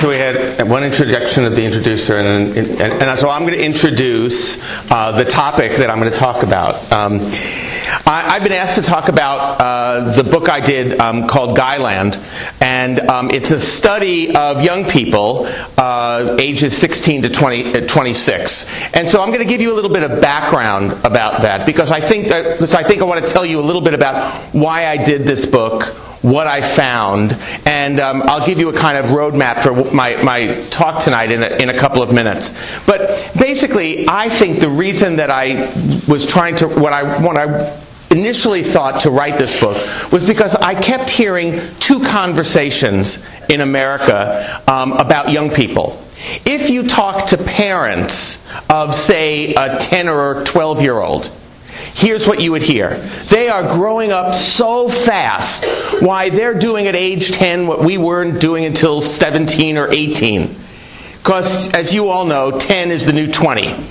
So we had one introduction of the introducer, and so I'm going to introduce the topic that I'm going to talk about. I've been asked to talk about the book I did called Guyland, and it's a study of young people ages 16 to 26. And so I'm going to give you a little bit of background about that, because I think I want to tell you a little bit about why I did this book, what I found, and I'll give you a kind of roadmap for my talk tonight in a couple of minutes. But basically, I think the reason that I was trying to, when I initially thought to write this book, was because I kept hearing two conversations in America about young people. If you talk to parents of, say, a 10 or 12-year-old, here's what you would hear. They are growing up so fast. Why, they're doing at age 10 what we weren't doing until 17 or 18. Because, as you all know, 10 is the new 20.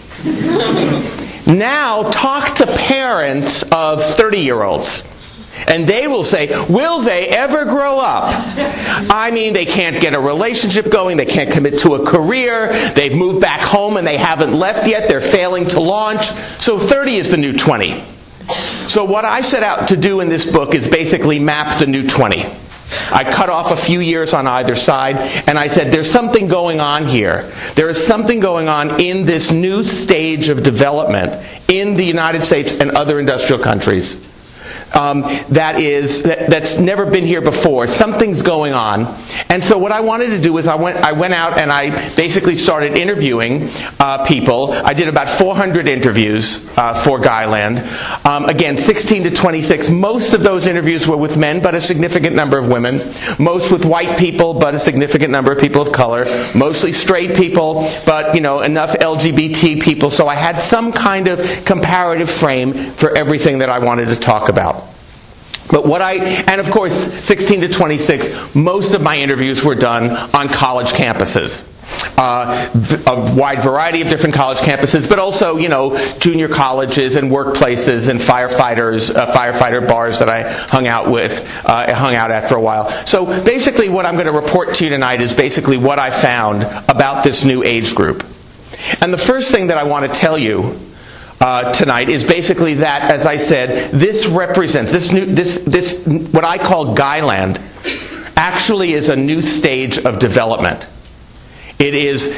Now, talk to parents of 30-year-olds. And they will say, will they ever grow up? I mean, they can't get a relationship going, they can't commit to a career, they've moved back home and they haven't left yet, they're failing to launch. So 30 is the new 20. So what I set out to do in this book is basically map the new 20. I cut off a few years on either side, and I said, there's something going on here. There is something going on in this new stage of development in the United States and other industrial countries. That's never been here before. Something's going on. And so what I wanted to do is I went out and I basically started interviewing people. I did about 400 interviews for Guyland. Again, 16 to 26. Most of those interviews were with men, but a significant number of women. Most with white people, but a significant number of people of color. Mostly straight people, but enough LGBT people. So I had some kind of comparative frame for everything that I wanted to talk about. But and of course, 16 to 26, most of my interviews were done on college campuses. A wide variety of different college campuses, but also, junior colleges and workplaces and firefighter bars that I hung out at for a while. So basically what I'm going to report to you tonight is basically what I found about this new age group. And the first thing that I want to tell you tonight is basically that, as I said, this represents this what I call Guyland actually is a new stage of development. It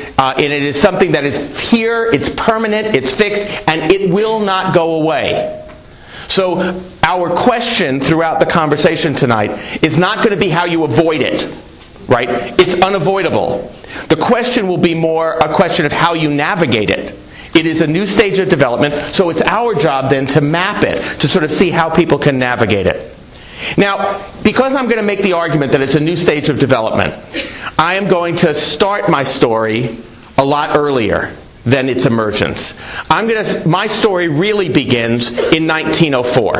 is something that is here, it's permanent, it's fixed, and it will not go away. So our question throughout the conversation tonight is not going to be how you avoid it, right? It's unavoidable. The question will be more a question of how you navigate it. It is a new stage of development, so it's our job then to map it, to sort of see how people can navigate it. Now, because I'm going to make the argument that it's a new stage of development, I am going to start my story a lot earlier than its emergence. My story really begins in 1904.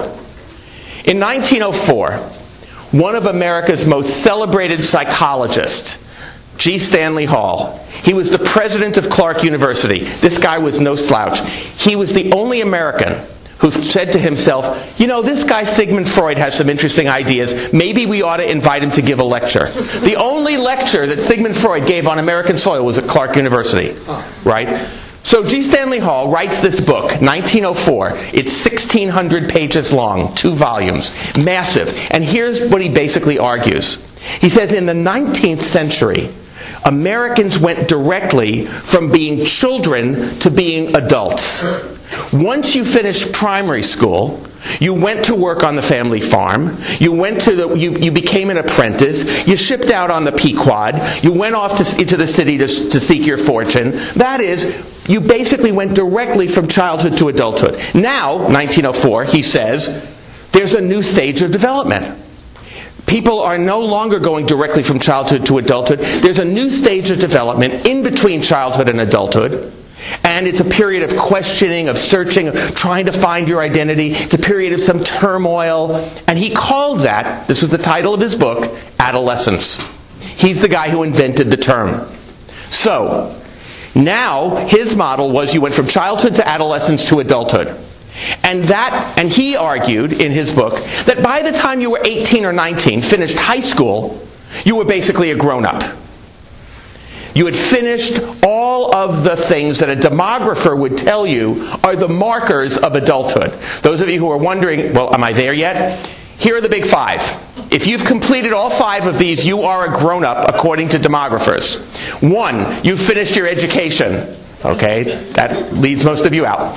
In 1904, one of America's most celebrated psychologists, G. Stanley Hall. He was the president of Clark University. This guy was no slouch. He was the only American who said to himself, this guy Sigmund Freud has some interesting ideas. Maybe we ought to invite him to give a lecture. The only lecture that Sigmund Freud gave on American soil was at Clark University. Right? So G. Stanley Hall writes this book, 1904. It's 1,600 pages long, 2 volumes, massive. And here's what he basically argues. He says, in the 19th century, Americans went directly from being children to being adults. Once you finished primary school, you went to work on the family farm, you became an apprentice, you shipped out on the Pequod, you went off into the city to seek your fortune. That is, you basically went directly from childhood to adulthood. Now, 1904, he says, there's a new stage of development. People are no longer going directly from childhood to adulthood. There's a new stage of development in between childhood and adulthood. And it's a period of questioning, of searching, of trying to find your identity. It's a period of some turmoil. And he called that, this was the title of his book, adolescence. He's the guy who invented the term. So, now his model was you went from childhood to adolescence to adulthood. And he argued in his book that by the time you were 18 or 19, finished high school, you were basically a grown-up. You had finished all of the things that a demographer would tell you are the markers of adulthood. Those of you who are wondering, well, am I there yet? Here are the big 5. If you've completed all 5 of these, you are a grown-up according to demographers. 1, you've finished your education. Okay, that leaves most of you out.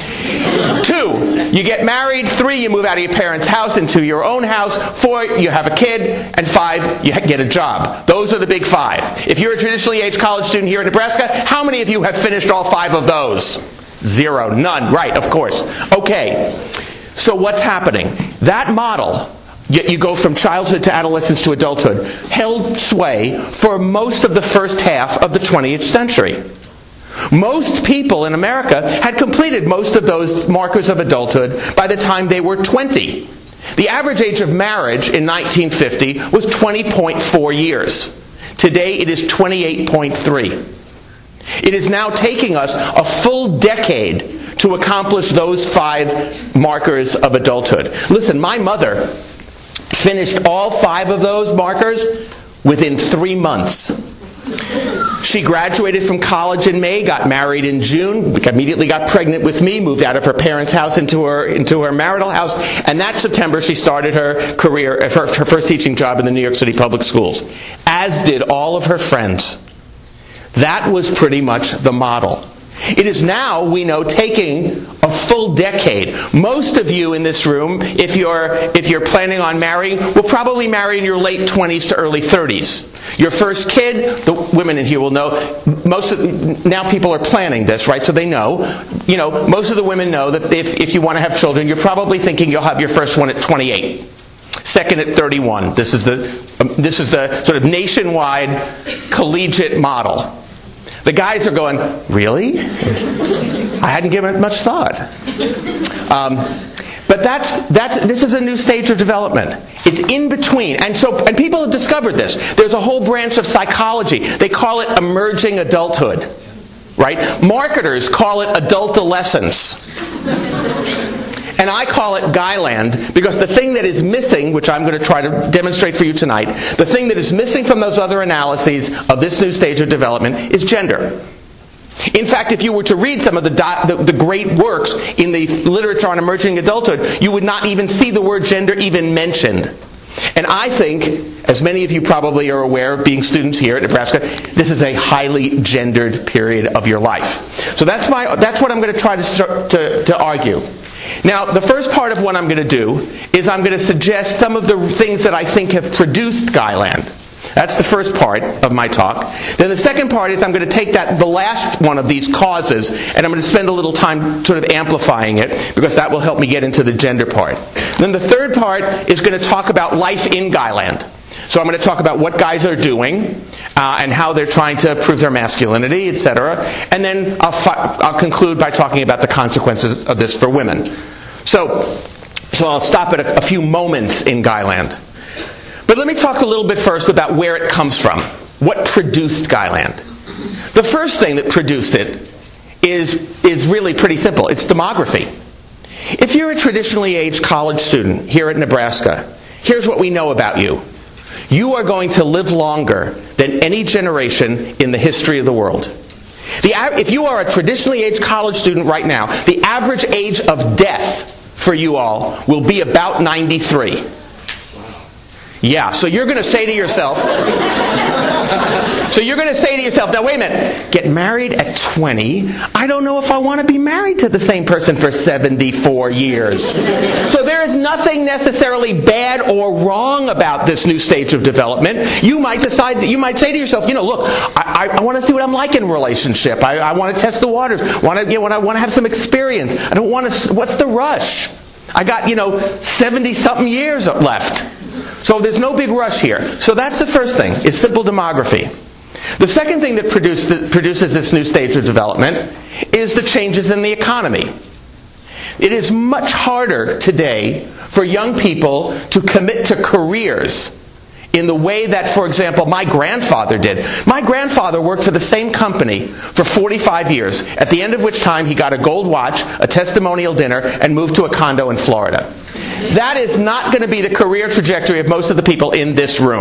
2, you get married. 3, you move out of your parents' house into your own house. 4, you have a kid. And 5, you get a job. Those are the big 5. If you're a traditionally aged college student here in Nebraska, how many of you have finished all 5 of those? 0. None. Right, of course. Okay, so what's happening? That model, you go from childhood to adolescence to adulthood, held sway for most of the first half of the 20th century. Most people in America had completed most of those markers of adulthood by the time they were 20. The average age of marriage in 1950 was 20.4 years. Today it is 28.3. It is now taking us a full decade to accomplish those 5 markers of adulthood. Listen, my mother finished all 5 of those markers within 3 months. She graduated from college in May, got married in June, immediately got pregnant with me, moved out of her parents' house into her marital house, and that September she started her career, her first teaching job in the New York City public schools, as did all of her friends. That was pretty much the model. It is now, we know, taking a full decade. Most of you in this room, if you're planning on marrying, will probably marry in your late 20s to early 30s. Your first kid, the women in here will know, now people are planning this, right? So they know. Most of the women know that if you want to have children, you're probably thinking you'll have your first one at 28. Second at 31. This is the sort of nationwide collegiate model. The guys are going, really? I hadn't given it much thought. But this is a new stage of development. It's in between. And people have discovered this. There's a whole branch of psychology. They call it emerging adulthood. Right? Marketers call it adultolescence. And I call it Guyland because the thing that is missing, which I'm going to try to demonstrate for you tonight, the thing that is missing from those other analyses of this new stage of development is gender. In fact, if you were to read some of the great works in the literature on emerging adulthood, you would not even see the word gender even mentioned. And I think, as many of you probably are aware, being students here at Nebraska, this is a highly gendered period of your life. So that's what I'm going to try to argue. Now, the first part of what I'm going to do is I'm going to suggest some of the things that I think have produced Guyland. That's the first part of my talk. Then the second part is I'm going to take the last one of these causes, and I'm going to spend a little time sort of amplifying it, because that will help me get into the gender part. Then the third part is going to talk about life in Guyland. So I'm going to talk about what guys are doing, and how they're trying to prove their masculinity, etc. And then I'll conclude by talking about the consequences of this for women. So I'll stop at a few moments in Guyland. But let me talk a little bit first about where it comes from. What produced Guyland? The first thing that produced it is really pretty simple. It's demography. If you're a traditionally aged college student here at Nebraska, here's what we know about you. You are going to live longer than any generation in the history of the world. If you are a traditionally aged college student right now, the average age of death for you all will be about 93. Yeah, so you're going to say to yourself, now wait a minute, get married at 20, I don't know if I want to be married to the same person for 74 years. So there is nothing necessarily bad or wrong about this new stage of development. You might say to yourself, look, I want to see what I'm like in a relationship. I want to test the waters. I want to have some experience. I don't want to, what's the rush? I got, 70-something years left. So there's no big rush here. So that's the first thing. It's simple demography. The second thing that produces this new stage of development is the changes in the economy. It is much harder today for young people to commit to careers in the way that, for example, my grandfather did. My grandfather worked for the same company for 45 years, at the end of which time he got a gold watch, a testimonial dinner, and moved to a condo in Florida. That is not going to be the career trajectory of most of the people in this room.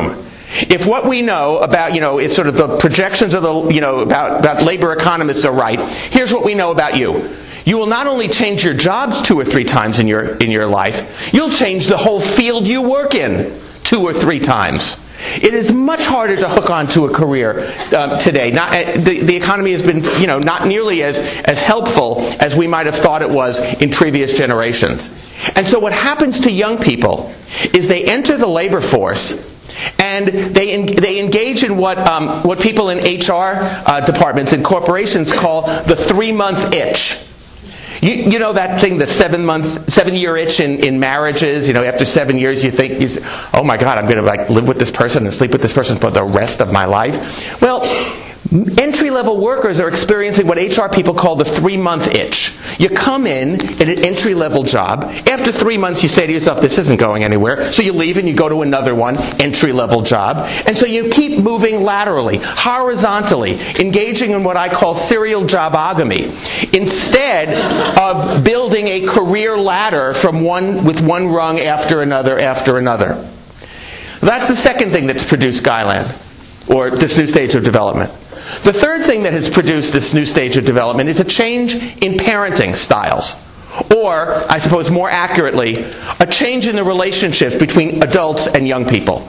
if what we know about, it's sort of the projections of about labor economists are right, here's what we know about you. You will not only change your jobs 2 or 3 times in your life, you'll change the whole field you work in 2 or 3 times. It is much harder to hook onto a career today. The economy has been, not nearly as helpful as we might have thought it was in previous generations. And so what happens to young people is they enter the labor force and they engage in what people in HR departments and corporations call the 3-month itch. You know that thing, the 7-year itch in marriages. After 7 years, you think, oh my God, I'm going to live with this person and sleep with this person for the rest of my life. Well, entry-level workers are experiencing what HR people call the 3-month itch. You come in an entry-level job. After 3 months, you say to yourself, this isn't going anywhere. So you leave and you go to another one, entry-level job. And so you keep moving laterally, horizontally, engaging in what I call serial jobogamy, instead of building a career ladder with one rung after another after another. That's the second thing that's produced Guyland, or this new stage of development. The third thing that has produced this new stage of development is a change in parenting styles. Or, I suppose more accurately, a change in the relationships between adults and young people.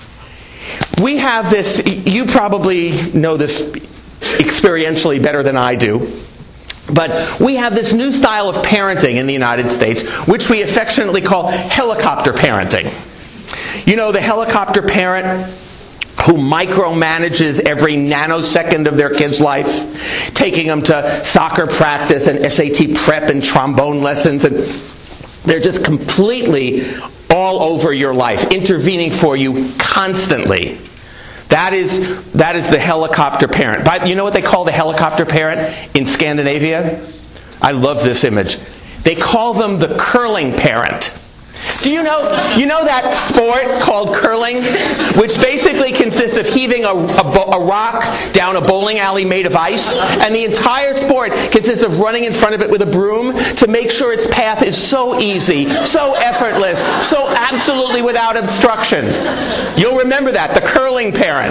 We have this, you probably know this experientially better than I do, but we have this new style of parenting in the United States, which we affectionately call helicopter parenting. The helicopter parent who micromanages every nanosecond of their kid's life, taking them to soccer practice and SAT prep and trombone lessons, and they're just completely all over your life, intervening for you constantly. That is the helicopter parent. But you know what they call the helicopter parent in Scandinavia? I love this image. They call them the curling parent. Do you know that sport called curling, which basically consists of heaving a rock down a bowling alley made of ice, and the entire sport consists of running in front of it with a broom to make sure its path is so easy, so effortless, so absolutely without obstruction. You'll remember that, the curling parent.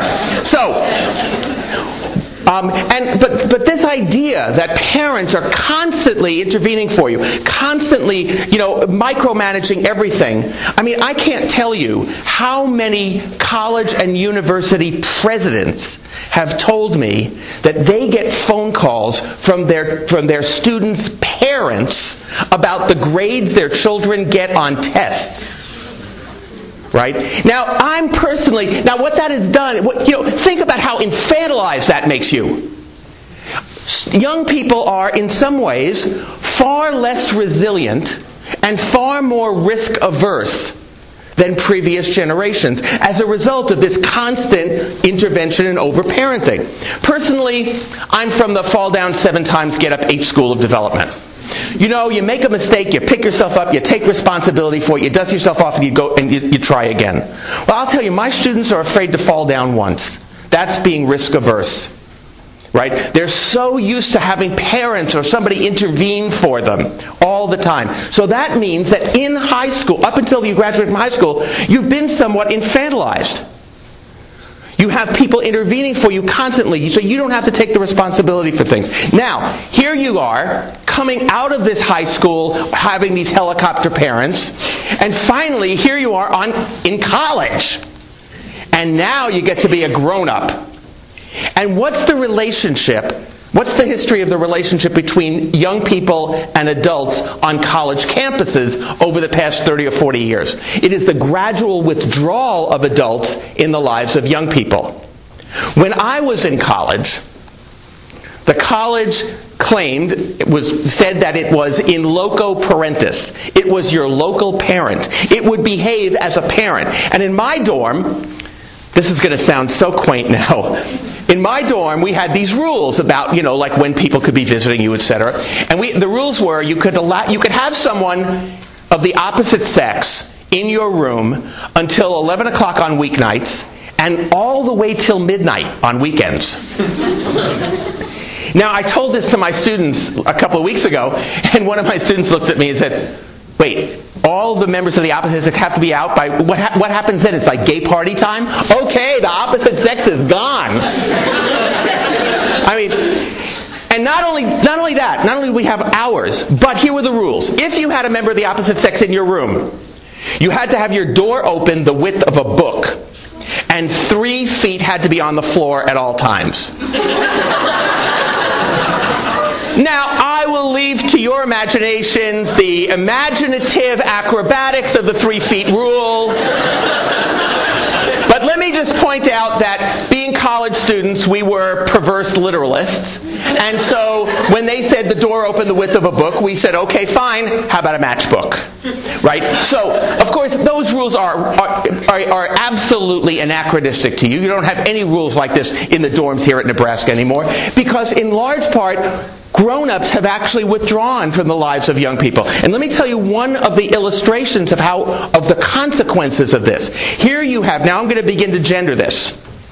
But this idea that parents are constantly intervening for you, constantly, micromanaging everything. I can't tell you how many college and university presidents have told me that they get phone calls from their students' parents about the grades their children get on tests. Right? Now, what that has done, think about how infantilized that makes you. Young people are, in some ways, far less resilient and far more risk-averse than previous generations as a result of this constant intervention and over-parenting. Personally, I'm from the fall down 7 times, get up 8 school of development. You make a mistake, you pick yourself up, you take responsibility for it, you dust yourself off, and you go and you try again. Well, I'll tell you, my students are afraid to fall down once. That's being risk-averse. Right? They're so used to having parents or somebody intervene for them all the time. So that means that in high school, up until you graduate from high school, you've been somewhat infantilized. You have people intervening for you constantly, so you don't have to take the responsibility for things. Now, here you are, coming out of this high school, having these helicopter parents, and finally, here you are in college. And now you get to be a grown-up. And what's the history of the relationship between young people and adults on college campuses over the past 30 or 40 years? It is the gradual withdrawal of adults in the lives of young people. When I was in college, the college said that it was in loco parentis. It was your local parent. It would behave as a parent. And in my dorm, this is going to sound so quaint now. In my dorm, we had these rules about, like when people could be visiting you, etc. And the rules were you could have someone of the opposite sex in your room until 11 o'clock on weeknights and all the way till midnight on weekends. Now, I told this to my students a couple of weeks ago, and one of my students looked at me and said, Wait, all the members of the opposite sex have to be out by... What happens then? It's like gay party time? Okay, the opposite sex is gone. I mean... And not only do we have hours, but here were the rules. If you had a member of the opposite sex in your room, you had to have your door open the width of a book, and 3 feet had to be on the floor at all times. Now, I will leave to your imaginations the imaginative acrobatics of the 3 feet rule. But let me just point out that being college students, we were perverse literalists. And so when they said the door opened the width of a book, we said, okay, fine, how about a matchbook? Right? So, of course, those rules are absolutely anachronistic to you. You don't have any rules like this in the dorms here at Nebraska anymore. Because in large part, grown-ups have actually withdrawn from the lives of young people. And let me tell you one of the illustrations of the consequences of this. Here you have, now I'm going to begin to gender this.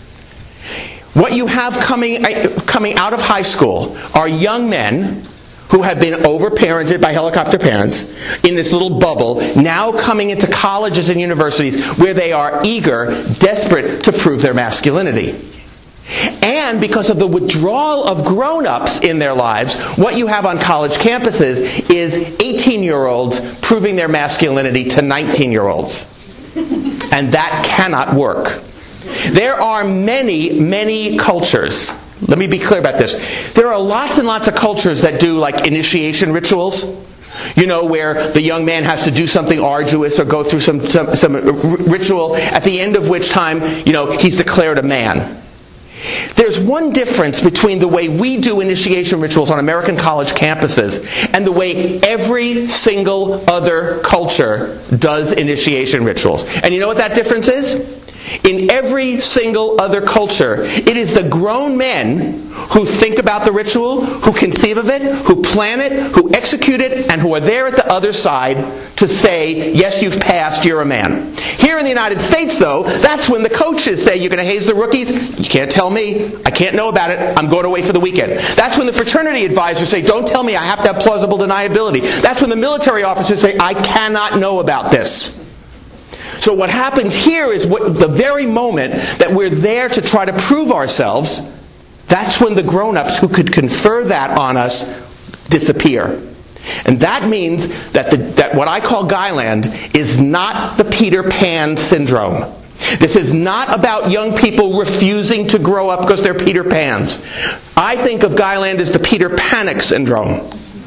What you have coming out of high school are young men who have been overparented by helicopter parents in this little bubble, now coming into colleges and universities where they are eager, desperate to prove their masculinity. And because of the withdrawal of grown-ups in their lives, what you have on college campuses is 18-year-olds proving their masculinity to 19-year-olds. And that cannot work. There are many, many cultures. Let me be clear about this. There are lots and lots of cultures that do like initiation rituals. You know, where the young man has to do something arduous or go through some ritual, at the end of which time, he's declared a man. There's one difference between the way we do initiation rituals on American college campuses and the way every single other culture does initiation rituals. And you know what that difference is? In every single other culture, it is the grown men who think about the ritual, who conceive of it, who plan it, who execute it, and who are there at the other side to say, yes, you've passed, you're a man. Here in the United States, though, that's when the coaches say, you're going to haze the rookies? You can't tell me. I can't know about it. I'm going away for the weekend. That's when the fraternity advisors say, don't tell me, I have to have plausible deniability. That's when the military officers say, I cannot know about this. So what happens here is the very moment that we're there to try to prove ourselves, that's when the grown-ups who could confer that on us disappear. And that means that what I call Guyland is not the Peter Pan syndrome. This is not about young people refusing to grow up because they're Peter Pans. I think of Guyland as the Peter Panic syndrome.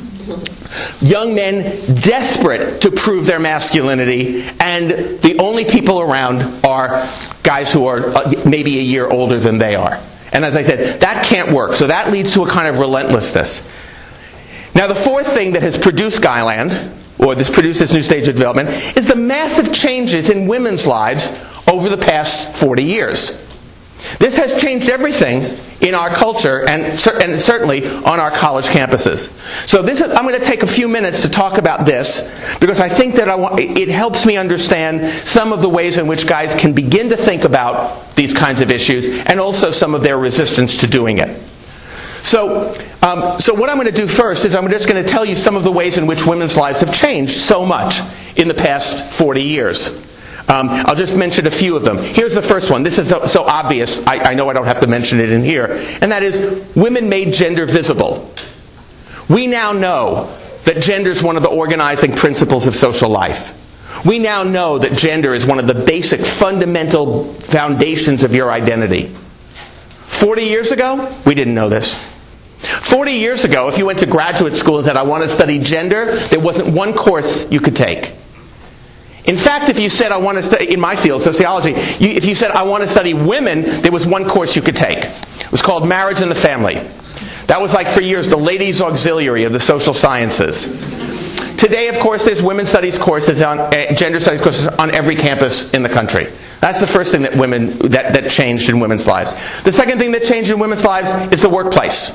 Young men desperate to prove their masculinity, and the only people around are guys who are maybe a year older than they are. And as I said, that can't work. So that leads to a kind of relentlessness. Now the fourth thing that has produced Guyland, or this produced this new stage of development, is the massive changes in women's lives over the past 40 years. This has changed everything in our culture and certainly on our college campuses. So I'm going to take a few minutes to talk about this because I think that it helps me understand some of the ways in which guys can begin to think about these kinds of issues and also some of their resistance to doing it. So what I'm going to do first is I'm just going to tell you some of the ways in which women's lives have changed so much in the past 40 years. I'll just mention a few of them. Here's the first one. This is so obvious, I know I don't have to mention it in here. And that is, women made gender visible. We now know that gender is one of the organizing principles of social life. We now know that gender is one of the basic fundamental foundations of your identity. 40 years ago, we didn't know this. 40 years ago, if you went to graduate school and said, I want to study gender, there wasn't one course you could take. In fact, if you said, I want to study, in my field, sociology, if you said, I want to study women, there was one course you could take. It was called Marriage and the Family. That was like for years the ladies' auxiliary of the social sciences. Today, of course, there's women's studies courses, gender studies courses on every campus in the country. That's the first thing that changed in women's lives. The second thing that changed in women's lives is the workplace.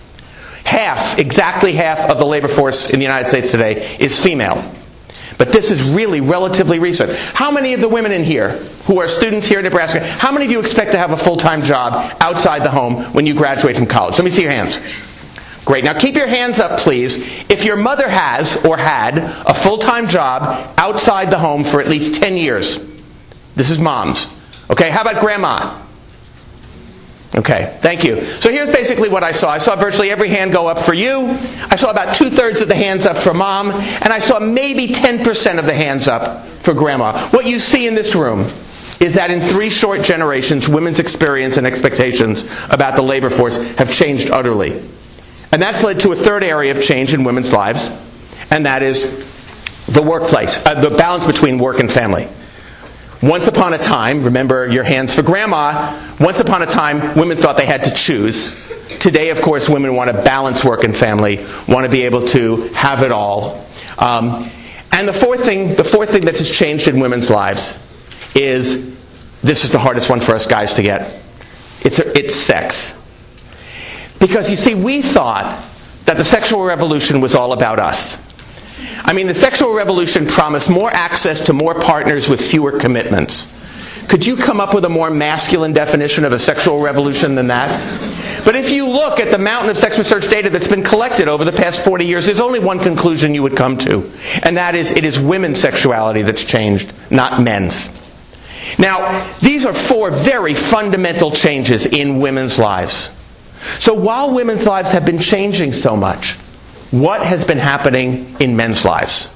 Exactly half of the labor force in the United States today is female. But this is really relatively recent. How many of the women in here who are students here in Nebraska, how many of you expect to have a full-time job outside the home when you graduate from college? Let me see your hands. Great. Now keep your hands up, please, if your mother has or had a full-time job outside the home for at least 10 years. This is moms. Okay, how about grandma? Okay, thank you. So here's basically what I saw. I saw virtually every hand go up for you. I saw about 2/3 of the hands up for mom. And I saw maybe 10% of the hands up for grandma. What you see in this room is that in 3 short generations, women's experience and expectations about the labor force have changed utterly. And that's led to a third area of change in women's lives, and that is the workplace, the balance between work and family. Once upon a time, remember your hands for grandma, once upon a time, women thought they had to choose. Today, of course, women want to balance work and family, want to be able to have it all. And the fourth thing that has changed in women's lives is, this is the hardest one for us guys to get, it's sex. Because, you see, we thought that the sexual revolution was all about us. I mean, the sexual revolution promised more access to more partners with fewer commitments. Could you come up with a more masculine definition of a sexual revolution than that? But if you look at the mountain of sex research data that's been collected over the past 40 years, there's only one conclusion you would come to. And that is, it is women's sexuality that's changed, not men's. Now, these are 4 very fundamental changes in women's lives. So while women's lives have been changing so much, what has been happening in men's lives?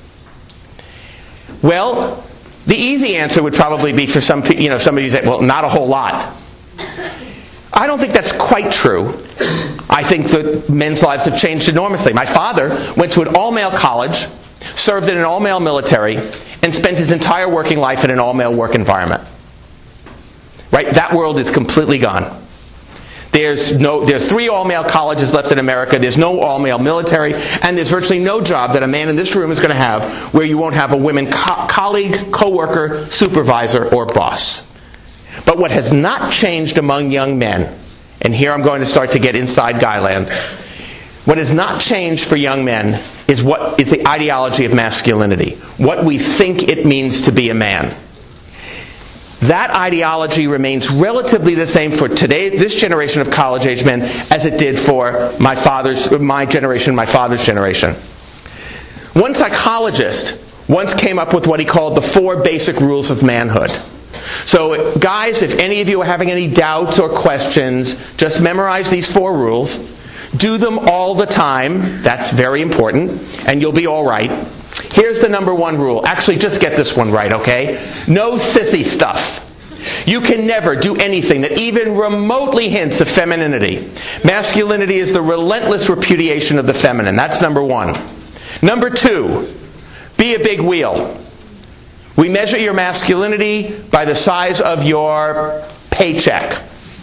Well, the easy answer would probably be for some people, somebody say, well, not a whole lot. I don't think that's quite true. I think that men's lives have changed enormously. My father went to an all-male college, served in an all-male military, and spent his entire working life in an all-male work environment. Right? That world is completely gone. There's 3 all-male colleges left in America. There's no all-male military. And there's virtually no job that a man in this room is going to have where you won't have a woman colleague, co-worker, supervisor, or boss. But what has not changed among young men, and here I'm going to start to get inside Guyland, what has not changed for young men is what is the ideology of masculinity, what we think it means to be a man. That ideology remains relatively the same for this generation of college-age men as it did for my father's generation. One psychologist once came up with what he called the 4 basic rules of manhood. So, guys, if any of you are having any doubts or questions, just memorize these 4 rules. Do them all the time. That's very important. And you'll be all right. Here's the number 1 rule. Actually, just get this one right, okay? No sissy stuff. You can never do anything that even remotely hints of femininity. Masculinity is the relentless repudiation of the feminine. That's number 1. Number 2, be a big wheel. We measure your masculinity by the size of your paycheck.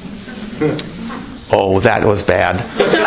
Oh, that was bad.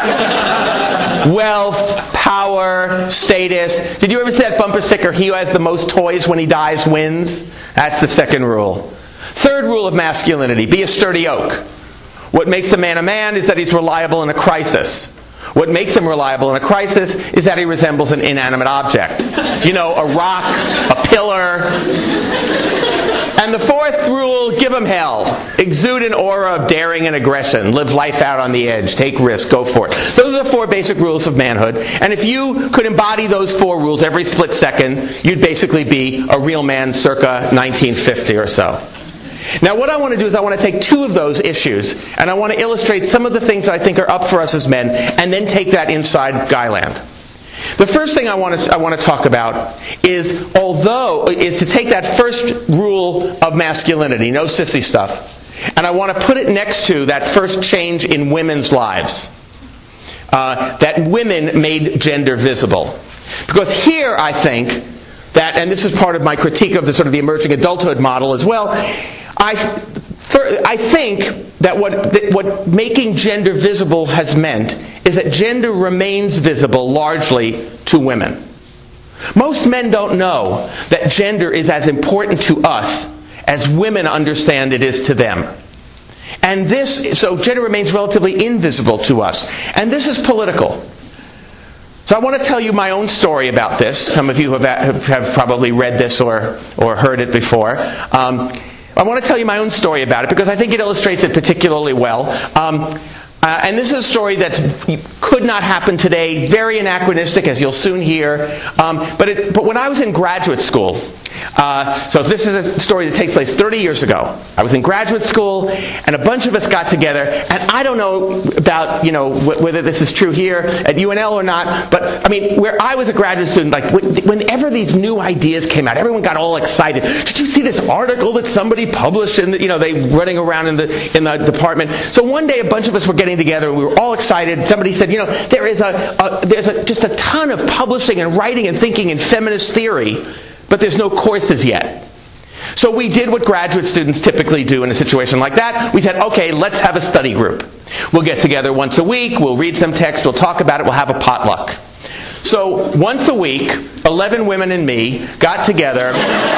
Wealth, power, status. Did you ever see that bumper sticker, he who has the most toys when he dies wins? That's the second rule. Third rule of masculinity, be a sturdy oak. What makes a man is that he's reliable in a crisis. What makes him reliable in a crisis is that he resembles an inanimate object. A rock, a pillar. And the fourth rule, give him hell. Exude an aura of daring and aggression. Live life out on the edge. Take risks. Go for it. Those are the 4 basic rules of manhood. And if you could embody those 4 rules every split second, you'd basically be a real man circa 1950 or so. Now what I want to do is I want to take 2 of those issues and I want to illustrate some of the things that I think are up for us as men and then take that inside Guyland. The first thing I want to talk about is to take that first rule of masculinity, no sissy stuff, and I want to put it next to that first change in women's lives. That women made gender visible. Because here I think that, and this is part of my critique of the sort of the emerging adulthood model as well, I think that what making gender visible has meant is that gender remains visible largely to women. Most men don't know that gender is as important to us as women understand it is to them. And so gender remains relatively invisible to us. And this is political. So I want to tell you my own story about this. Some of you have probably read this or heard it before. I want to tell you my own story about it because I think it illustrates it particularly well. And this is a story that could not happen today, very anachronistic, as you'll soon hear. But when I was in graduate school, so this is a story that takes place 30 years ago. I was in graduate school, and a bunch of us got together, and I don't know about, whether this is true here at UNL or not, but, where I was a graduate student, whenever these new ideas came out, everyone got all excited. Did you see this article that somebody published? And, they running around in the department. So one day, a bunch of us were getting together, and we were all excited. Somebody said, there's just a ton of publishing and writing and thinking in feminist theory, but there's no courses yet. So we did what graduate students typically do in a situation like that. We said, okay, let's have a study group. We'll get together once a week, we'll read some text, we'll talk about it, we'll have a potluck. So once a week, 11 women and me got together.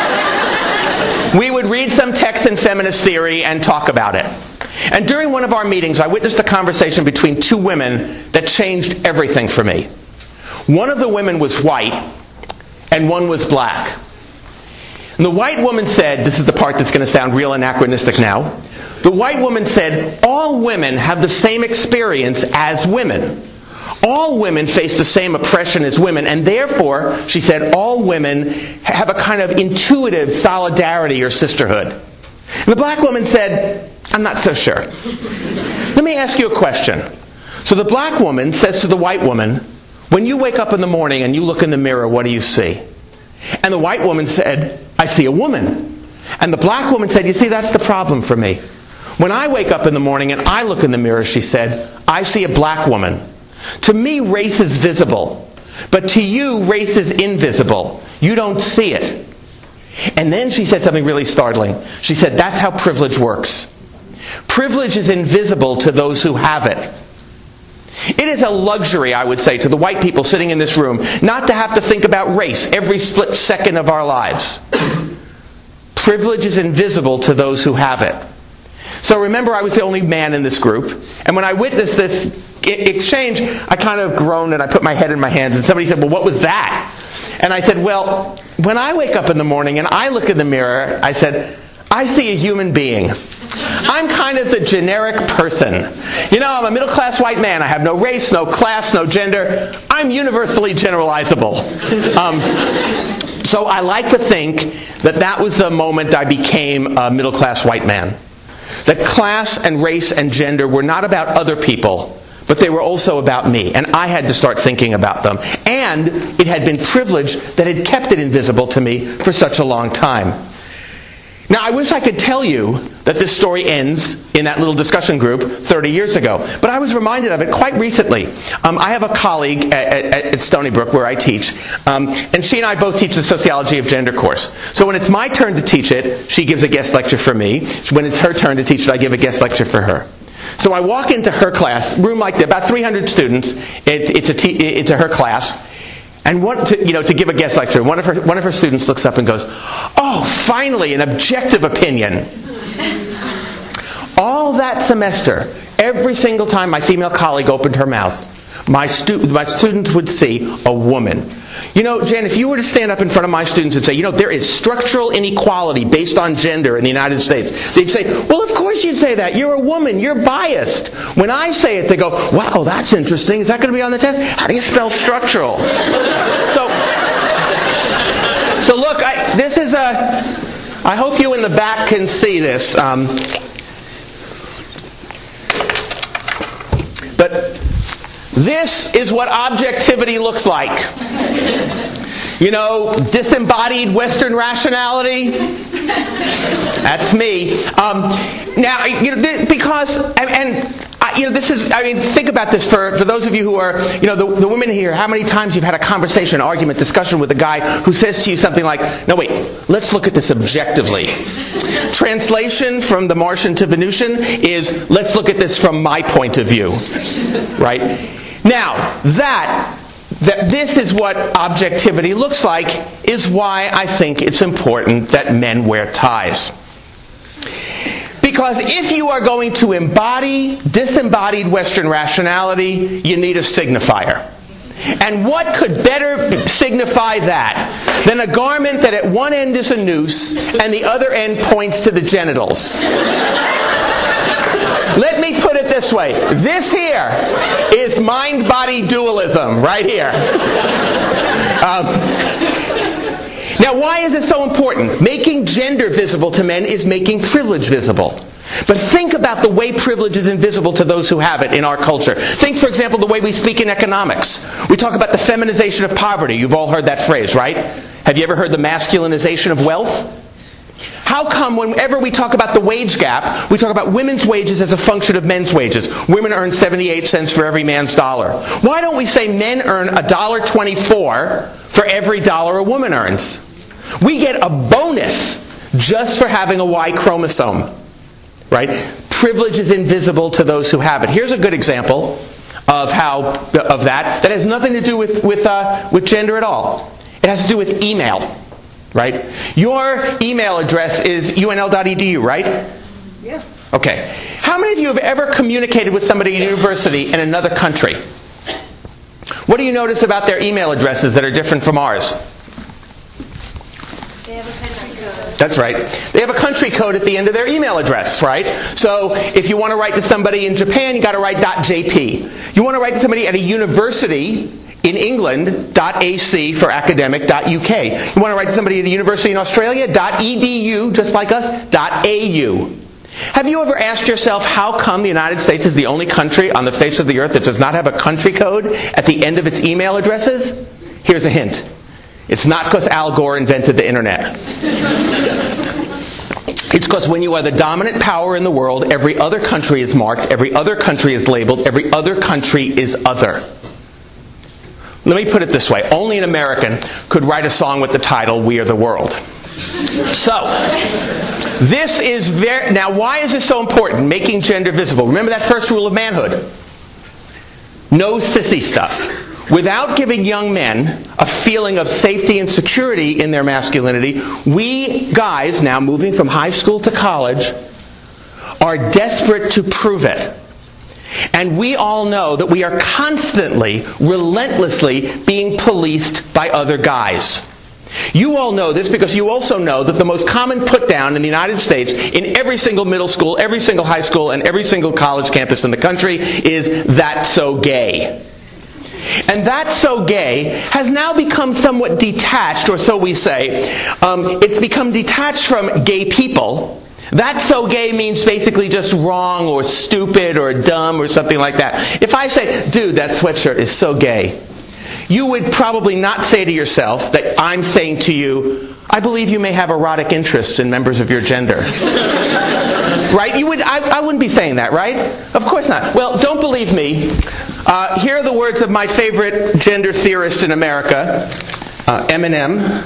We would read some text in feminist theory and talk about it. And during one of our meetings, I witnessed a conversation between two women that changed everything for me. One of the women was white, and one was black. And the white woman said, this is the part that's going to sound real anachronistic now. The white woman said, all women have the same experience as women. All women face the same oppression as women, and therefore, she said, all women have a kind of intuitive solidarity or sisterhood. And the black woman said, I'm not so sure. Let me ask you a question. So the black woman says to the white woman, when you wake up in the morning and you look in the mirror, what do you see? And the white woman said, I see a woman. And the black woman said, you see, that's the problem for me. When I wake up in the morning and I look in the mirror, she said, I see a black woman. To me, race is visible. But to you, race is invisible. You don't see it. And then she said something really startling. She said, that's how privilege works. Privilege is invisible to those who have it. It is a luxury, I would say, to the white people sitting in this room, not to have to think about race every split second of our lives. Privilege is invisible to those who have it. So remember, I was the only man in this group. And when I witnessed this exchange, I kind of groaned and I put my head in my hands. And somebody said, well, what was that? And I said, well, when I wake up in the morning and I look in the mirror, I said, I see a human being. I'm kind of the generic person. I'm a middle-class white man. I have no race, no class, no gender. I'm universally generalizable. So I like to think that was the moment I became a middle-class white man. That class and race and gender were not about other people, but they were also about me. And I had to start thinking about them. And it had been privilege that had kept it invisible to me for such a long time. Now, I wish I could tell you that this story ends in that little discussion group 30 years ago. But I was reminded of it quite recently. I have a colleague at Stony Brook where I teach, and she and I both teach the Sociology of Gender course. So when it's my turn to teach it, she gives a guest lecture for me. When it's her turn to teach it, I give a guest lecture for her. So I walk into her class, room like that, about 300 students. It's her class. And to give a guest lecture, one of her students looks up and goes, "Oh, finally, an objective opinion." All that semester, every single time my female colleague opened her mouth, my students would see a woman. Jan, if you were to stand up in front of my students and say, there is structural inequality based on gender in the United States, they'd say, well, of course you'd say that. You're a woman. You're biased. When I say it, they go, wow, that's interesting. Is that going to be on the test? How do you spell structural? So look, I hope you in the back can see this. But this is what objectivity looks like. Disembodied Western rationality. That's me. Think about this for those of you who are, the women here. How many times you've had a conversation, argument, discussion with a guy who says to you something like, "No, wait, let's look at this objectively." Translation from the Martian to Venusian is, "Let's look at this from my point of view." Right? Now, that this is what objectivity looks like is why I think it's important that men wear ties. Because if you are going to embody disembodied Western rationality, you need a signifier. And what could better signify that than a garment that at one end is a noose and the other end points to the genitals? Let me put it this this way. This here is mind-body dualism, right here. Now, why is it so important? Making gender visible to men is making privilege visible. But think about the way privilege is invisible to those who have it in our culture. Think, for example, the way we speak in economics. We talk about the feminization of poverty. You've all heard that phrase, right? Have you ever heard the masculinization of wealth? How come whenever we talk about the wage gap, we talk about women's wages as a function of men's wages? Women earn 78 cents for every man's dollar. Why don't we say men earn $1.24 for every dollar a woman earns? We get a bonus just for having a Y chromosome. Right? Privilege is invisible to those who have it. Here's a good example of that has nothing to do with gender at all. It has to do with email. Right? Your email address is unl.edu, right? Yeah. Okay. How many of you have ever communicated with somebody at a university in another country? What do you notice about their email addresses that are different from ours? They have a country code. That's right. They have a country code at the end of their email address, right? So if you want to write to somebody in Japan, you got to write .jp. You want to write to somebody at a university in England, .ac for academic, .uk. You want to write to somebody at a university in Australia, .edu, just like us, .au. Have you ever asked yourself how come the United States is the only country on the face of the earth that does not have a country code at the end of its email addresses? Here's a hint. It's not because Al Gore invented the internet. It's because when you are the dominant power in the world, every other country is marked, every other country is labeled, every other country is other. Let me put it this way. Only an American could write a song with the title, We Are the World. So, this is now why is this so important? Making gender visible. Remember that first rule of manhood. No sissy stuff. Without giving young men a feeling of safety and security in their masculinity, we guys, now moving from high school to college, are desperate to prove it. And we all know that we are constantly, relentlessly being policed by other guys. You all know this because you also know that the most common put down in the United States, in every single middle school, every single high school, and every single college campus in the country is, "That's so gay." And "That's so gay" has now become somewhat detached, or so we say. It's become detached from gay people. "That's so gay" means basically just wrong or stupid or dumb or something like that. If I say, "Dude, that sweatshirt is so gay," you would probably not say to yourself that I'm saying to you, "I believe you may have erotic interests in members of your gender." Right? I wouldn't be saying that, right? Of course not. Well, don't believe me. Here are the words of my favorite gender theorist in America, Eminem.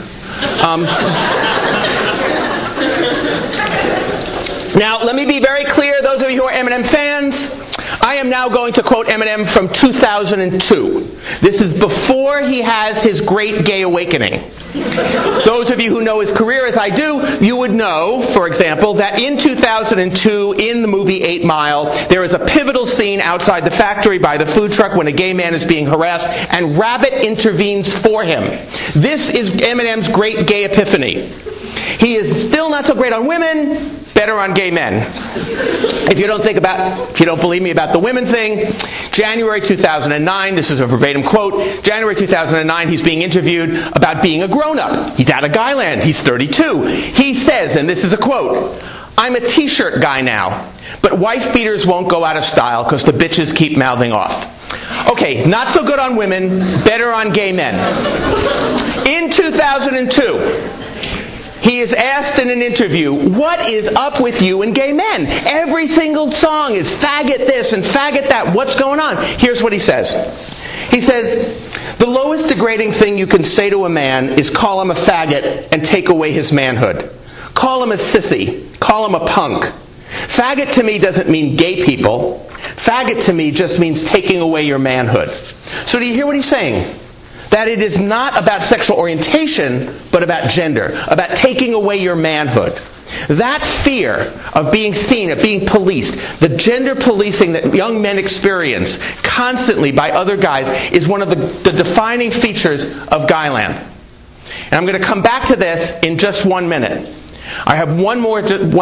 Now, let me be very clear, those of you who are Eminem fans, I am now going to quote Eminem from 2002. This is before he has his great gay awakening. Those of you who know his career as I do, you would know, for example, that in 2002, in the movie 8 Mile, there is a pivotal scene outside the factory by the food truck when a gay man is being harassed, and Rabbit intervenes for him. This is Eminem's great gay epiphany. He is still not so great on women, better on gay men. If you don't believe me about the women thing, January 2009, this is a verbatim quote, January 2009, he's being interviewed about being a grown-up. He's out of Guyland. He's 32. He says, and this is a quote, "I'm a t-shirt guy now, but wife beaters won't go out of style because the bitches keep mouthing off." Okay, not so good on women, better on gay men. In 2002, he is asked in an interview, "What is up with you and gay men? Every single song is faggot this and faggot that. What's going on?" Here's what he says. He says, "The lowest degrading thing you can say to a man is call him a faggot and take away his manhood. Call him a sissy. Call him a punk. Faggot to me doesn't mean gay people. Faggot to me just means taking away your manhood." So do you hear what he's saying? That it is not about sexual orientation, but about gender, about taking away your manhood. That fear of being seen, of being policed, the gender policing that young men experience constantly by other guys is one of the defining features of Guyland. And I'm going to come back to this in just 1 minute. I have one more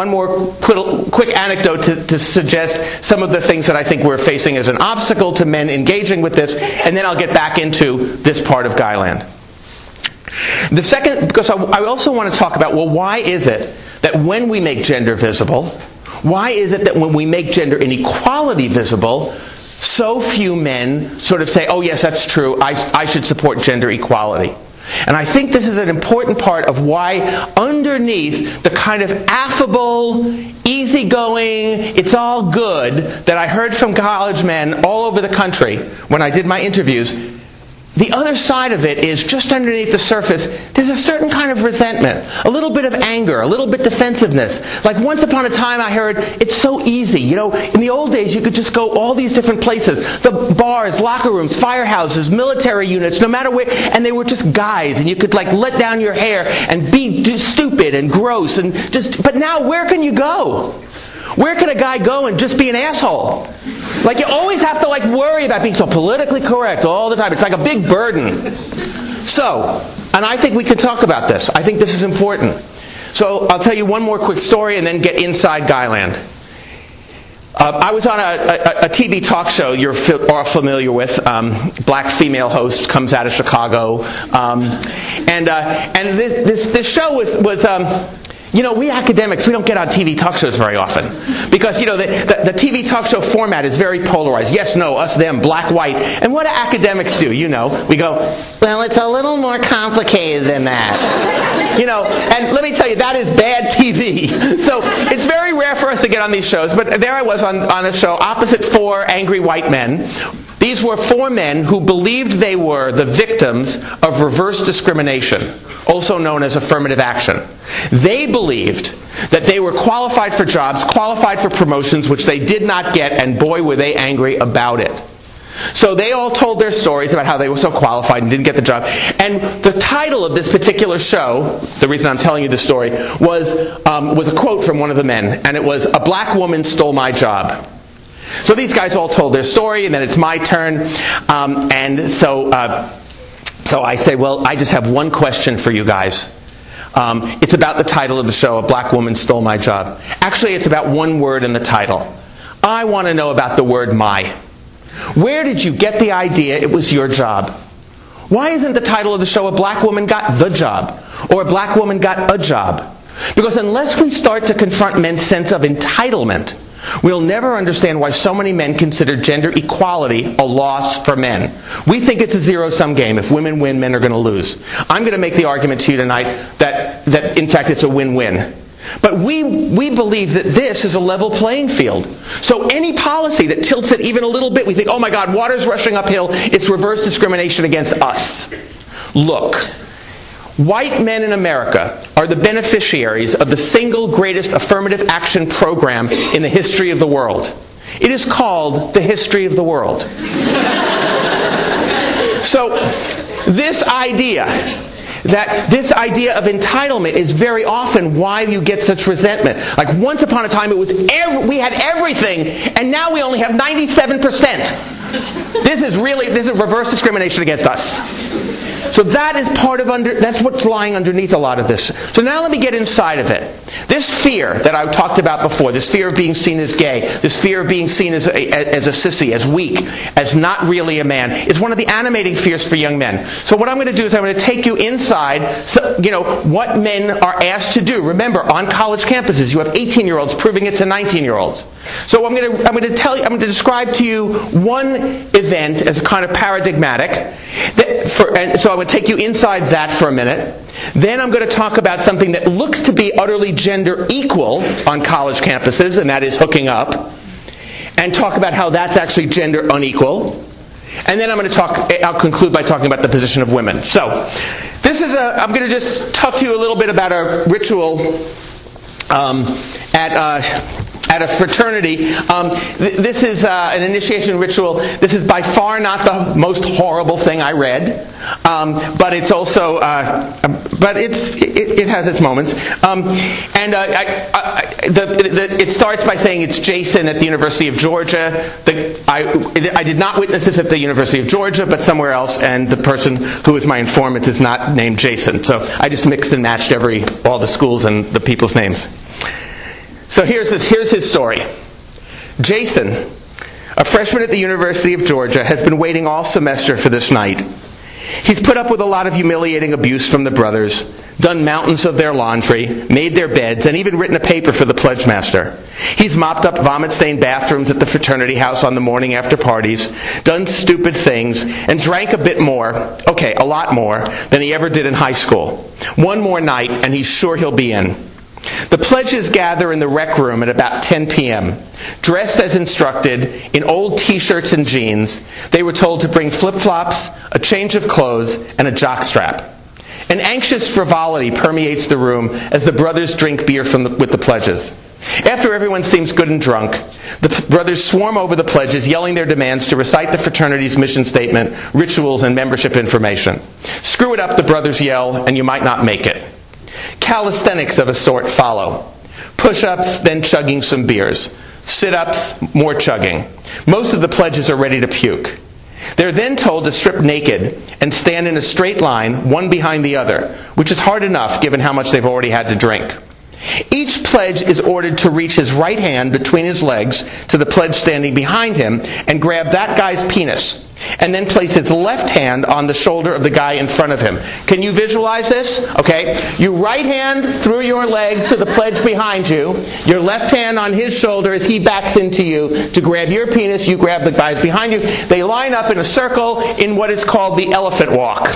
quick anecdote to suggest some of the things that I think we're facing as an obstacle to men engaging with this, and then I'll get back into this part of Guyland. The second, because I also want to talk about, well, why is it that when we make gender visible, why is it that when we make gender inequality visible, so few men sort of say, oh yes, that's true, I should support gender equality? And I think this is an important part of why underneath the kind of affable, easygoing, it's all good that I heard from college men all over the country when I did my interviews, the other side of it is just underneath the surface, there's a certain kind of resentment, a little bit of anger, a little bit defensiveness. Like once upon a time I heard, it's so easy. You know, in the old days you could just go all these different places. The bars, locker rooms, firehouses, military units, no matter where, and they were just guys, and you could like let down your hair and be stupid and gross and just, but now where can you go? Where can a guy go and just be an asshole? Like you always have to like worry about being so politically correct all the time. It's like a big burden. So, and I think we can talk about this. I think this is important. So I'll tell you one more quick story and then get inside Guyland. I was on a TV talk show you're all familiar with. Black female host comes out of Chicago, and this show was. You know, we academics, we don't get on TV talk shows very often. Because, you know, the TV talk show format is very polarized. Yes, no, us, them, black, white. And what do academics do? You know, we go, well, it's a little more complicated than that. You know, and let me tell you, that is bad TV. So it's very rare for us to get on these shows. But there I was on a show opposite four angry white men. These were four men who believed they were the victims of reverse discrimination, also known as affirmative action. They believed that they were qualified for jobs, qualified for promotions, which they did not get, and boy were they angry about it. So they all told their stories about how they were so qualified and didn't get the job. And the title of this particular show, the reason I'm telling you this story, was a quote from one of the men, and it was, "A black woman stole my job." So these guys all told their story, and then it's my turn. So I say, well, I just have one question for you guys. It's about the title of the show, "A Black Woman Stole My Job." Actually, it's about one word in the title. I want to know about the word "my." Where did you get the idea it was your job? Why isn't the title of the show "A Black Woman Got the Job" or "A Black Woman Got a Job"? Because unless we start to confront men's sense of entitlement, we'll never understand why so many men consider gender equality a loss for men. We think it's a zero-sum game. If women win, men are going to lose. I'm going to make the argument to you tonight that in fact it's a win-win. But we believe that this is a level playing field. So any policy that tilts it even a little bit, we think, oh my God, water's rushing uphill, it's reverse discrimination against us. Look. White men in America are the beneficiaries of the single greatest affirmative action program in the history of the world. It is called the history of the world. So, this idea of entitlement is very often why you get such resentment. Like once upon a time we had everything, and now we only have 97%. This is reverse discrimination against us. So that is that's what's lying underneath a lot of this. So now let me get inside of it. This fear that I talked about before, this fear of being seen as gay, this fear of being seen as a sissy, as weak, as not really a man, is one of the animating fears for young men. So what I'm going to do is I'm going to take you inside, what men are asked to do. Remember, on college campuses, you have 18-year-olds proving it to 19-year-olds. So I'm going to describe to you one event as kind of paradigmatic. So I would take you inside that for a minute. Then I'm going to talk about something that looks to be utterly gender equal on college campuses, and that is hooking up. And talk about how that's actually gender unequal. And then I'll conclude by talking about the position of women. So, I'm going to just talk to you a little bit about a ritual at a fraternity. This is an initiation ritual. This is by far not the most horrible thing I read, but it's also, it has its moments. it starts by saying it's Jason at the University of Georgia. I did not witness this at the University of Georgia, but somewhere else, and the person who is my informant is not named Jason. So I just mixed and matched all the schools and the people's names. So here's his story. Jason, a freshman at the University of Georgia, has been waiting all semester for this night. He's put up with a lot of humiliating abuse from the brothers, done mountains of their laundry, made their beds, and even written a paper for the pledge master. He's mopped up vomit-stained bathrooms at the fraternity house on the morning after parties, done stupid things, and drank a bit more, a lot more, than he ever did in high school. One more night, and he's sure he'll be in. The pledges gather in the rec room at about 10 p.m. Dressed as instructed, in old t-shirts and jeans, they were told to bring flip-flops, a change of clothes, and a jockstrap. An anxious frivolity permeates the room as the brothers drink beer with the pledges. After everyone seems good and drunk, the brothers swarm over the pledges, yelling their demands to recite the fraternity's mission statement, rituals, and membership information. Screw it up, the brothers yell, and you might not make it. Calisthenics of a sort follow. Push-ups, then chugging some beers. Sit-ups, more chugging. Most of the pledges are ready to puke. They're then told to strip naked and stand in a straight line, one behind the other, which is hard enough given how much they've already had to drink. Each pledge is ordered to reach his right hand between his legs to the pledge standing behind him and grab that guy's penis, and then place his left hand on the shoulder of the guy in front of him. Can you visualize this? Okay. You right hand through your legs to the pledge behind you, your left hand on his shoulder as he backs into you to grab your penis, you grab the guys behind you. They line up in a circle in what is called the elephant walk.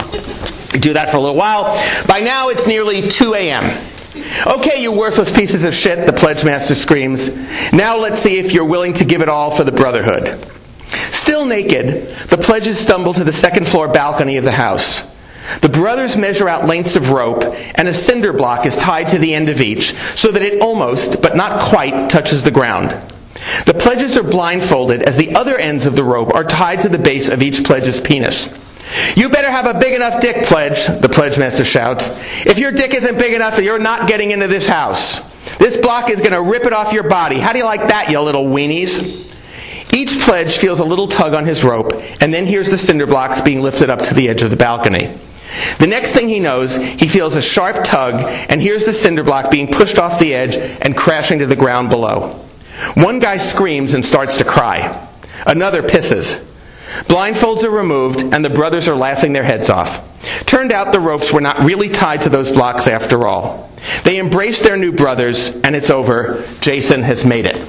You do that for a little while. By now it's nearly 2 a.m. Okay, you worthless pieces of shit, the pledge master screams. Now let's see if you're willing to give it all for the brotherhood. Still naked, the pledges stumble to the second floor balcony of the house. The brothers measure out lengths of rope, and a cinder block is tied to the end of each, so that it almost, but not quite, touches the ground. The pledges are blindfolded as the other ends of the rope are tied to the base of each pledge's penis. You better have a big enough dick, pledge, the pledge master shouts. If your dick isn't big enough, you're not getting into this house. This block is going to rip it off your body. How do you like that, you little weenies? Each pledge feels a little tug on his rope, and then hears the cinder blocks being lifted up to the edge of the balcony. The next thing he knows, he feels a sharp tug and hears the cinder block being pushed off the edge and crashing to the ground below. One guy screams and starts to cry. Another pisses. Blindfolds are removed, and the brothers are laughing their heads off. Turned out the ropes were not really tied to those blocks after all. They embrace their new brothers, and it's over. Jason has made it.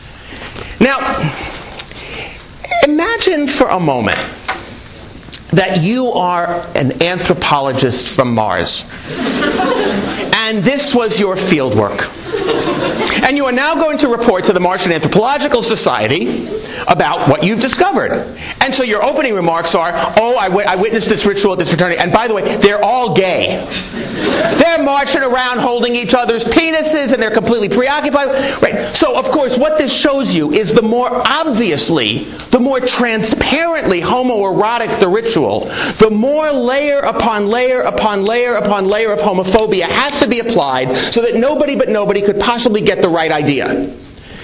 Now, imagine for a moment that you are an anthropologist from Mars. And this was your field work. And you are now going to report to the Martian Anthropological Society about what you've discovered. And so your opening remarks are, I witnessed this ritual at this fraternity. And by the way, they're all gay. They're marching around holding each other's penises and they're completely preoccupied. Right. So, of course, what this shows you is the more transparently homoerotic the ritual, the more layer upon layer upon layer upon layer of homophobia has to be applied so that nobody but nobody could possibly get the right idea.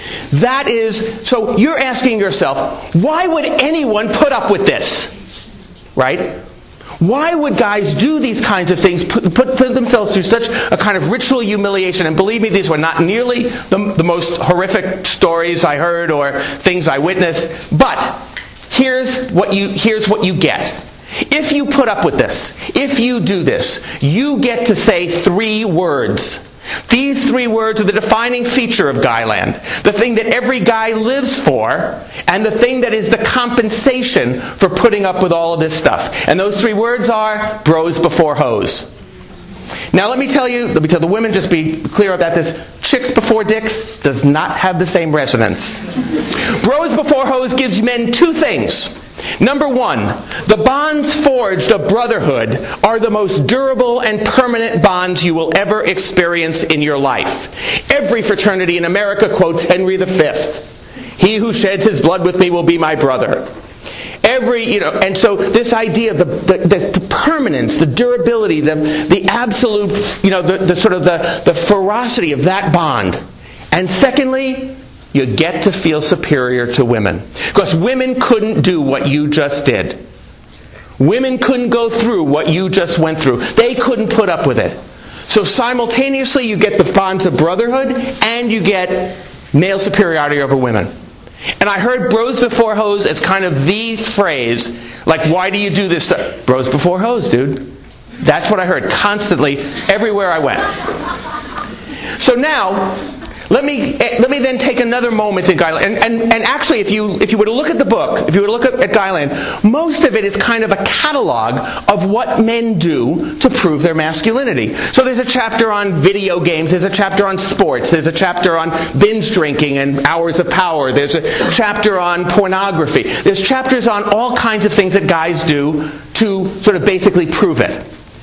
So you're asking yourself, why would anyone put up with this? Right? Why would guys do these kinds of things, put themselves through such a kind of ritual humiliation? And believe me, these were not nearly the most horrific stories I heard or things I witnessed. But here's what you get. If you put up with this, if you do this, you get to say 3 words. These 3 words are the defining feature of Guyland. The thing that every guy lives for, and the thing that is the compensation for putting up with all of this stuff. And those 3 words are bros before hoes. Now let me tell the women, just be clear about this. Chicks before dicks does not have the same resonance. Bros before hoes gives men 2 things. Number 1, the bonds forged of brotherhood are the most durable and permanent bonds you will ever experience in your life. Every fraternity in America quotes Henry V. He who sheds his blood with me will be my brother. And so this idea of the permanence, the durability, the absolute, the ferocity of that bond. And secondly, you get to feel superior to women. Because women couldn't do what you just did. Women couldn't go through what you just went through. They couldn't put up with it. So simultaneously you get the bonds of brotherhood and you get male superiority over women. And I heard bros before hoes as kind of the phrase, like, why do you do this? Bros before hoes, dude. That's what I heard constantly everywhere I went. So now, let me then take another moment in Guyland. And actually, if you were to look at the book, if you were to look at Guyland, most of it is kind of a catalog of what men do to prove their masculinity. So there's a chapter on video games, there's a chapter on sports, there's a chapter on binge drinking and hours of power, there's a chapter on pornography, there's chapters on all kinds of things that guys do to sort of basically prove it.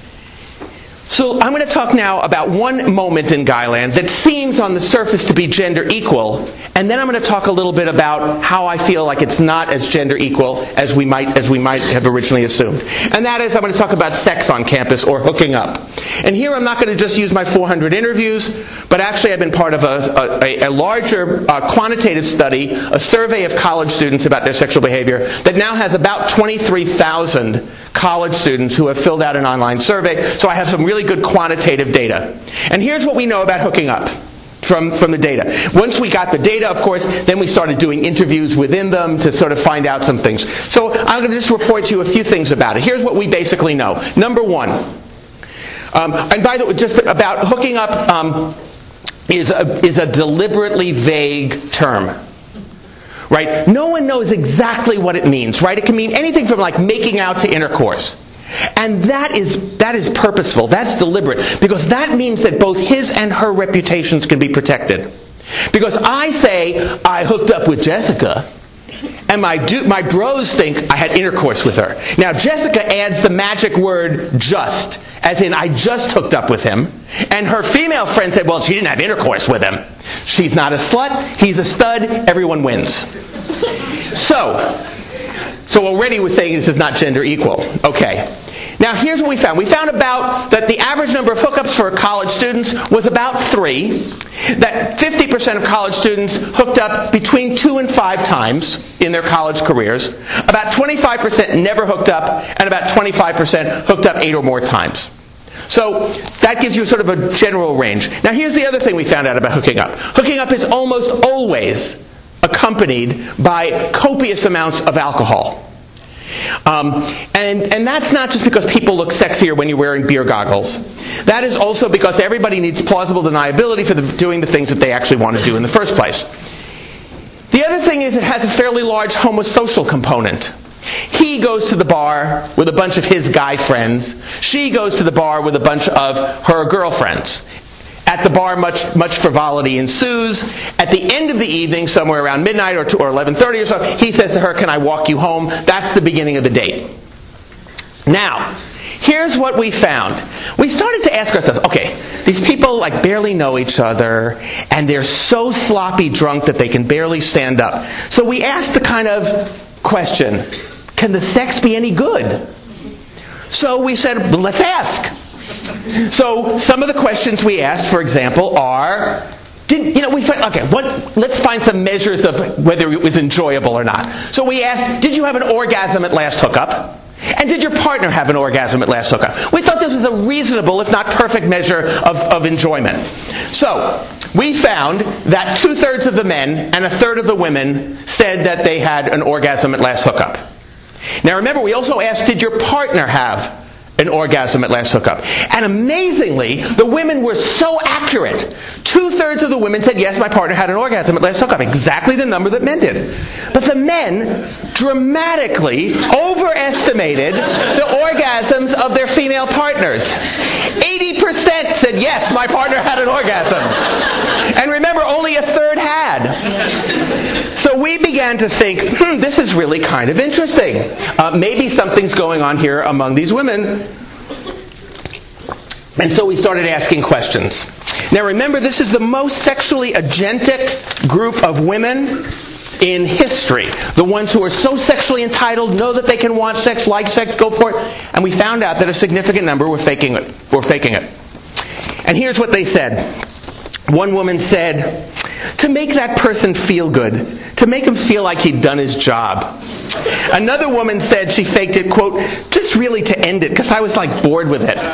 So I'm going to talk now about one moment in Guyland that seems on the surface to be gender equal, and then I'm going to talk a little bit about how I feel like it's not as gender equal as we might have originally assumed. And that is, I'm going to talk about sex on campus or hooking up. And here I'm not going to just use my 400 interviews, but actually I've been part of a larger quantitative study, a survey of college students about their sexual behavior that now has about 23,000 college students who have filled out an online survey. So I have some really good quantitative data. And here's what we know about hooking up from the data. Once we got the data, of course, then we started doing interviews within them to sort of find out some things. So I'm going to just report to you a few things about it. Here's what we basically know. Number one, and by the way, just about hooking up is a deliberately vague term. Right? No one knows exactly what it means, right? It can mean anything from like making out to intercourse. And that is purposeful. That's deliberate. Because that means that both his and her reputations can be protected. Because I say, I hooked up with Jessica, and my bros think I had intercourse with her. Now Jessica adds the magic word just, as in I just hooked up with him. And her female friend said, well, she didn't have intercourse with him. She's not a slut, he's a stud, everyone wins. So already we're saying this is not gender equal. Okay. Now here's what we found. We found that the average number of hookups for college students was about 3. That 50% of college students hooked up between 2 and 5 times in their college careers. About 25% never hooked up, and about 25% hooked up 8 or more times. So that gives you sort of a general range. Now here's the other thing we found out about hooking up. Hooking up is almost always accompanied by copious amounts of alcohol. And that's not just because people look sexier when you're wearing beer goggles. That is also because everybody needs plausible deniability for doing the things that they actually want to do in the first place. The other thing is it has a fairly large homosocial component. He goes to the bar with a bunch of his guy friends. She goes to the bar with a bunch of her girlfriends. At the bar, much frivolity ensues. At the end of the evening, somewhere around midnight or 11:30 or so, he says to her, can I walk you home? That's the beginning of the date. Now, here's what we found. We started to ask ourselves, okay, these people like barely know each other, and they're so sloppy drunk that they can barely stand up. So we asked the kind of question, can the sex be any good? So we said, well, let's ask. So some of the questions we asked, for example, are, let's find some measures of whether it was enjoyable or not. So we asked, did you have an orgasm at last hookup? And did your partner have an orgasm at last hookup? We thought this was a reasonable, if not perfect, measure of enjoyment. So we found that 2/3 of the men and 1/3 of the women said that they had an orgasm at last hookup. Now remember, we also asked, did your partner have an orgasm at last hookup? And amazingly, the women were so accurate. 2/3 of the women said, yes, my partner had an orgasm at last hookup. Exactly the number that men did. But the men dramatically overestimated the orgasms of their female partners. 80% said, yes, my partner had an orgasm. And remember, only 1/3 had. So we began to think, this is really kind of interesting. Maybe something's going on here among these women. And so we started asking questions. Now remember, this is the most sexually agentic group of women in history. The ones who are so sexually entitled, know that they can want sex, like sex, go for it. And we found out that a significant number were faking it. And here's what they said. One woman said, to make that person feel good, to make him feel like he'd done his job. Another woman said she faked it, quote, just really to end it, because I was like bored with it.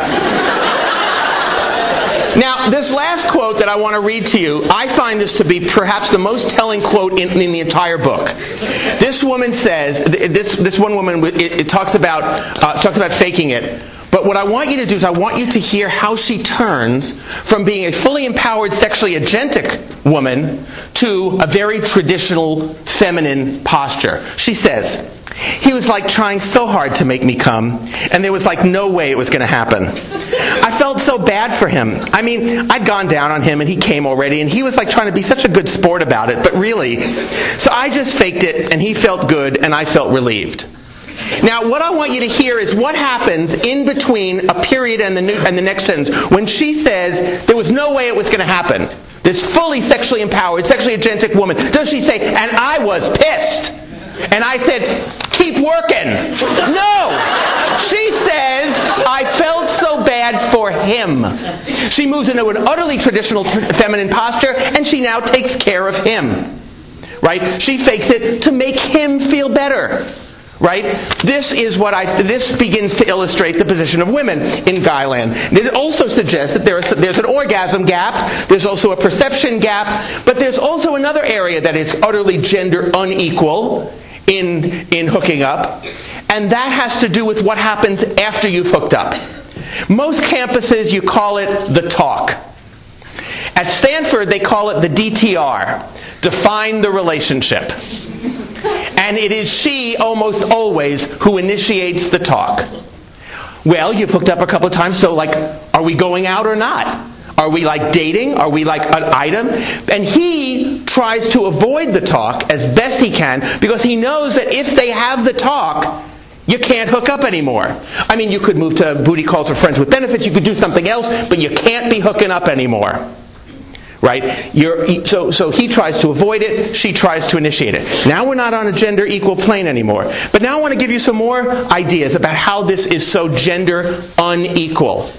Now, this last quote that I want to read to you, I find this to be perhaps the most telling quote in the entire book. This woman says, this one woman, it talks about faking it. But what I want you to do is I want you to hear how she turns from being a fully empowered, sexually agentic woman to a very traditional feminine posture. She says, he was like trying so hard to make me come, and there was like no way it was going to happen. I felt so bad for him. I mean, I'd gone down on him and he came already, and he was like trying to be such a good sport about it, but really. So I just faked it, and he felt good, and I felt relieved. Now, what I want you to hear is what happens in between a period and the next sentence when she says there was no way it was going to happen. This fully sexually empowered, sexually agentic woman. Does she say, and I was pissed? And I said, keep working. No! She says, I felt so bad for him. She moves into an utterly traditional feminine posture, and she now takes care of him. Right? She fakes it to make him feel better. Right? This begins to illustrate the position of women in Guyland. It also suggests that there's an orgasm gap, there's also a perception gap, but there's also another area that is utterly gender unequal in hooking up, and that has to do with what happens after you've hooked up. Most campuses, you call it the talk. At Stanford, they call it the DTR, define the relationship. And it is she, almost always, who initiates the talk. Well, you've hooked up a couple of times, so are we going out or not? Are we dating? Are we an item? And he tries to avoid the talk as best he can, because he knows that if they have the talk, you can't hook up anymore. I mean, you could move to booty calls or friends with benefits, you could do something else, but you can't be hooking up anymore. Right? So he tries to avoid it, she tries to initiate it. Now we're not on a gender equal plane anymore. But now I want to give you some more ideas about how this is so gender unequal.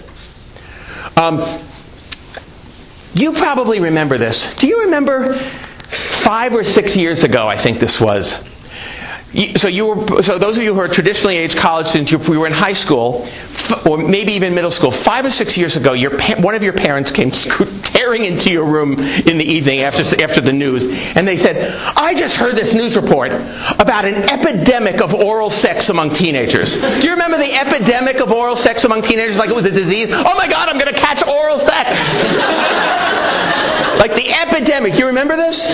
You probably remember this. Do you remember 5 or 6 years ago, I think this was? So those of you who are traditionally aged college students, we were in high school, or maybe even middle school. 5 or 6 years ago, one of your parents came tearing into your room in the evening after the news, and they said, I just heard this news report about an epidemic of oral sex among teenagers. Do you remember the epidemic of oral sex among teenagers like it was a disease? Oh my God, I'm going to catch oral sex! Like the epidemic. You remember this?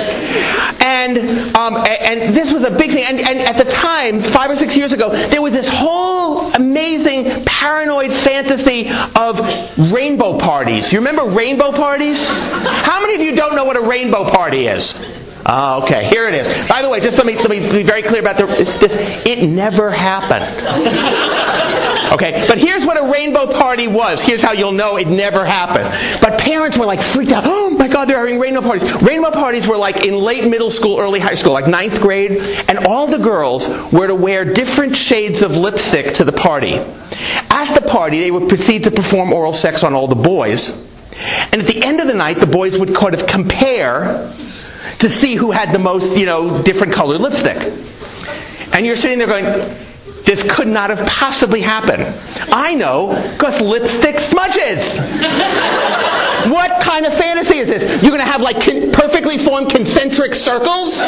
And this was a big thing. And at the time, 5 or 6 years ago, there was this whole amazing paranoid fantasy of rainbow parties. You remember rainbow parties? How many of you don't know what a rainbow party is? Oh, okay, here it is. By the way, just let me be very clear about this. It never happened. Okay, but here's what a rainbow party was. Here's how you'll know it never happened. But parents were freaked out. Oh my God, they're having rainbow parties. Rainbow parties were in late middle school, early high school, 9th grade, and all the girls were to wear different shades of lipstick to the party. At the party, they would proceed to perform oral sex on all the boys. And at the end of the night, the boys would kind of compare to see who had the most, different colored lipstick. And you're sitting there going, this could not have possibly happened. I know, because lipstick smudges. What kind of fantasy is this? You're going to have perfectly formed concentric circles?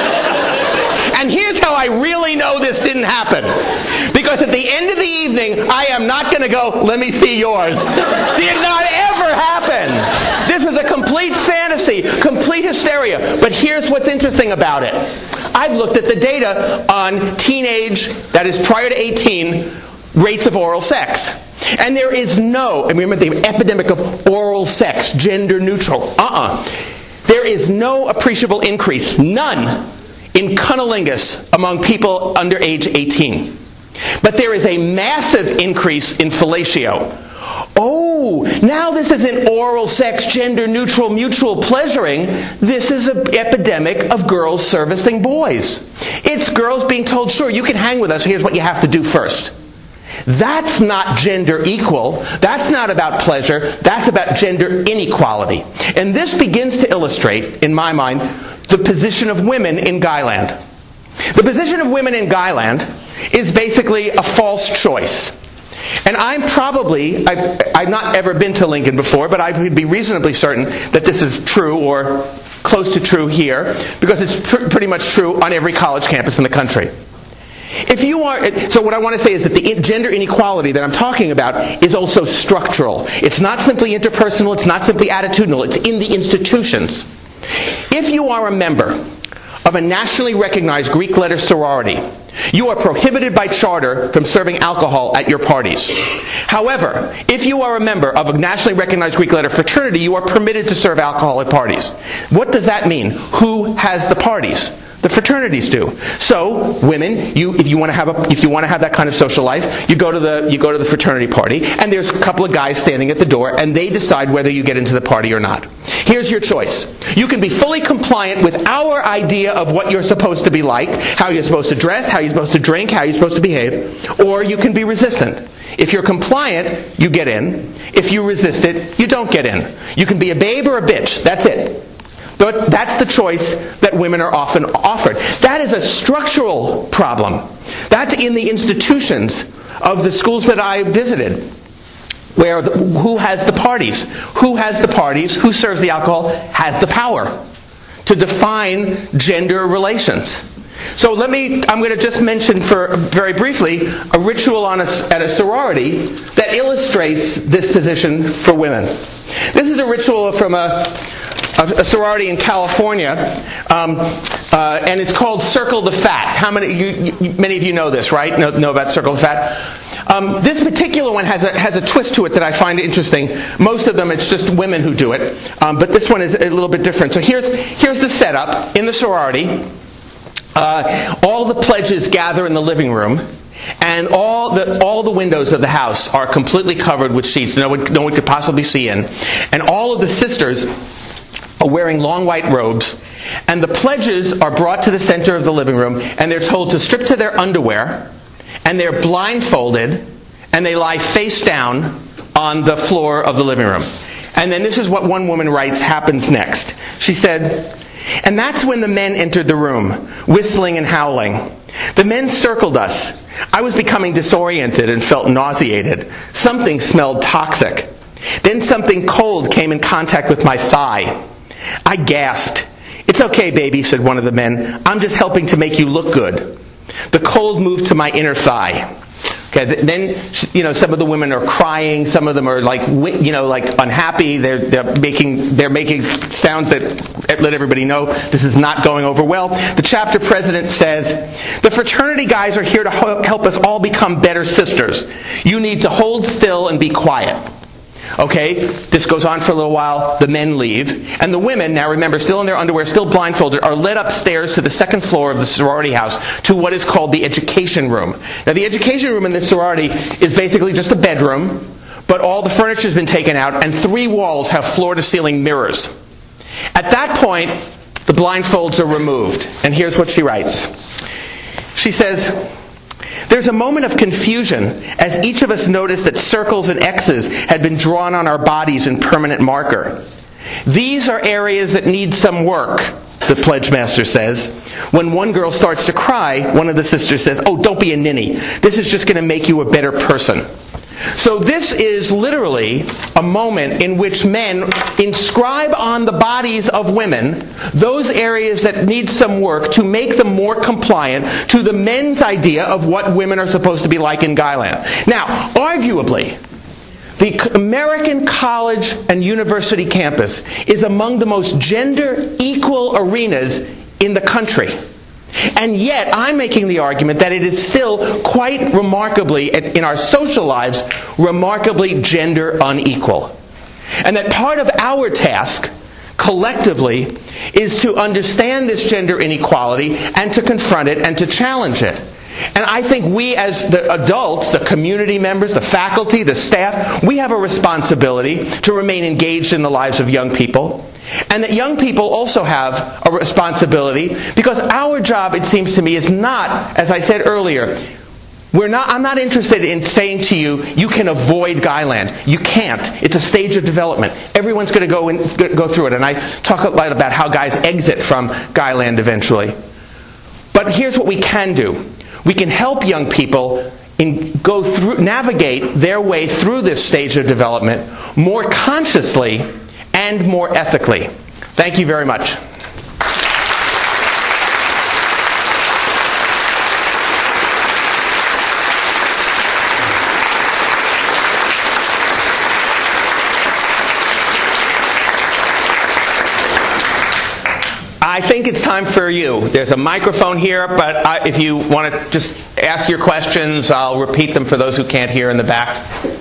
And here's how I really know this didn't happen. Because at the end of the evening, I am not going to go, let me see yours. Did not ever happen. This was a complete fantasy, complete hysteria. But here's what's interesting about it. I've looked at the data on teenage, that is prior to 18, rates of oral sex. And there is remember the epidemic of oral sex, gender neutral. There is no appreciable increase, none, in cunnilingus among people under age 18. But there is a massive increase in fellatio. Oh, now this isn't oral sex, gender neutral, mutual pleasuring. This is an epidemic of girls servicing boys. It's girls being told, sure, you can hang with us, here's what you have to do first. That's not gender equal. That's not about pleasure. That's about gender inequality. And this begins to illustrate, in my mind, the position of women in Guyland. The position of women in Guyland is basically a false choice. And I've not ever been to Lincoln before, but I would be reasonably certain that this is true or close to true here, because it's pretty much true on every college campus in the country. So what I want to say is that the gender inequality that I'm talking about is also structural. It's not simply interpersonal, it's not simply attitudinal, it's in the institutions. If you are a member of a nationally recognized Greek letter sorority, you are prohibited by charter from serving alcohol at your parties. However, if you are a member of a nationally recognized Greek letter fraternity, you are permitted to serve alcohol at parties. What does that mean? Who has the parties? The fraternities do. So, women, if you want to have that kind of social life, you go to the fraternity party, and there's a couple of guys standing at the door, and they decide whether you get into the party or not. Here's your choice. You can be fully compliant with our idea of what you're supposed to be like, how you're supposed to dress, how you're supposed to drink, how you're supposed to behave, or you can be resistant. If you're compliant, you get in. If you resist it, you don't get in. You can be a babe or a bitch. That's it. But that's the choice that women are often offered. That is a structural problem. That's in the institutions of the schools that I visited. Who has the parties? Who has the parties? Who serves the alcohol? Has the power to define gender relations. So I'm going to just mention very briefly a ritual at a sorority that illustrates this position for women. This is a ritual from a sorority in California, and it's called Circle the Fat. Many of you know this, right? Know about Circle the Fat? This particular one has a twist to it that I find interesting. Most of them, it's just women who do it, but this one is a little bit different. So here's the setup in the sorority. All the pledges gather in the living room, and all the windows of the house are completely covered with sheets. No one could possibly see in. And all of the sisters are wearing long white robes, and the pledges are brought to the center of the living room, and they're told to strip to their underwear, and they're blindfolded, and they lie face down on the floor of the living room. And then this is what one woman writes happens next. She said, "And that's when the men entered the room, whistling and howling. The men circled us. I was becoming disoriented and felt nauseated. Something smelled toxic. Then something cold came in contact with my thigh. I gasped. 'It's okay, baby,' said one of the men. 'I'm just helping to make you look good.' The cold moved to my inner thigh." Okay, then, some of the women are crying. Some of them are like unhappy. They're making sounds that let everybody know this is not going over well. The chapter president says, "The fraternity guys are here to help us all become better sisters. You need to hold still and be quiet." Okay, this goes on for a little while. The men leave. And the women, now remember, still in their underwear, still blindfolded, are led upstairs to the second floor of the sorority house to what is called the education room. Now, the education room in this sorority is basically just a bedroom, but all the furniture has been taken out, and 3 walls have floor-to-ceiling mirrors. At that point, the blindfolds are removed. And here's what she writes. She says, "There's a moment of confusion as each of us noticed that circles and X's had been drawn on our bodies in permanent marker. These are areas that need some work," the pledge master says. When one girl starts to cry, one of the sisters says, "Oh, don't be a ninny. This is just going to make you a better person." So this is literally a moment in which men inscribe on the bodies of women those areas that need some work to make them more compliant to the men's idea of what women are supposed to be like in Guyland. Now, arguably, the American college and university campus is among the most gender-equal arenas in the country. And yet, I'm making the argument that it is still quite remarkably, in our social lives, remarkably gender unequal. And that part of our task collectively is to understand this gender inequality and to confront it and to challenge it. And I think we as the adults, the community members, the faculty, the staff, we have a responsibility to remain engaged in the lives of young people. And that young people also have a responsibility, because our job, it seems to me, is not, as I said earlier, I'm not interested in saying to you, you can avoid Guyland. You can't. It's a stage of development. Everyone's going to go through it. And I talk a lot about how guys exit from Guyland eventually. But here's what we can do. We can help young people navigate their way through this stage of development more consciously and more ethically. Thank you very much. I think it's time for you. There's a microphone here, but if you want to just ask your questions, I'll repeat them for those who can't hear in the back.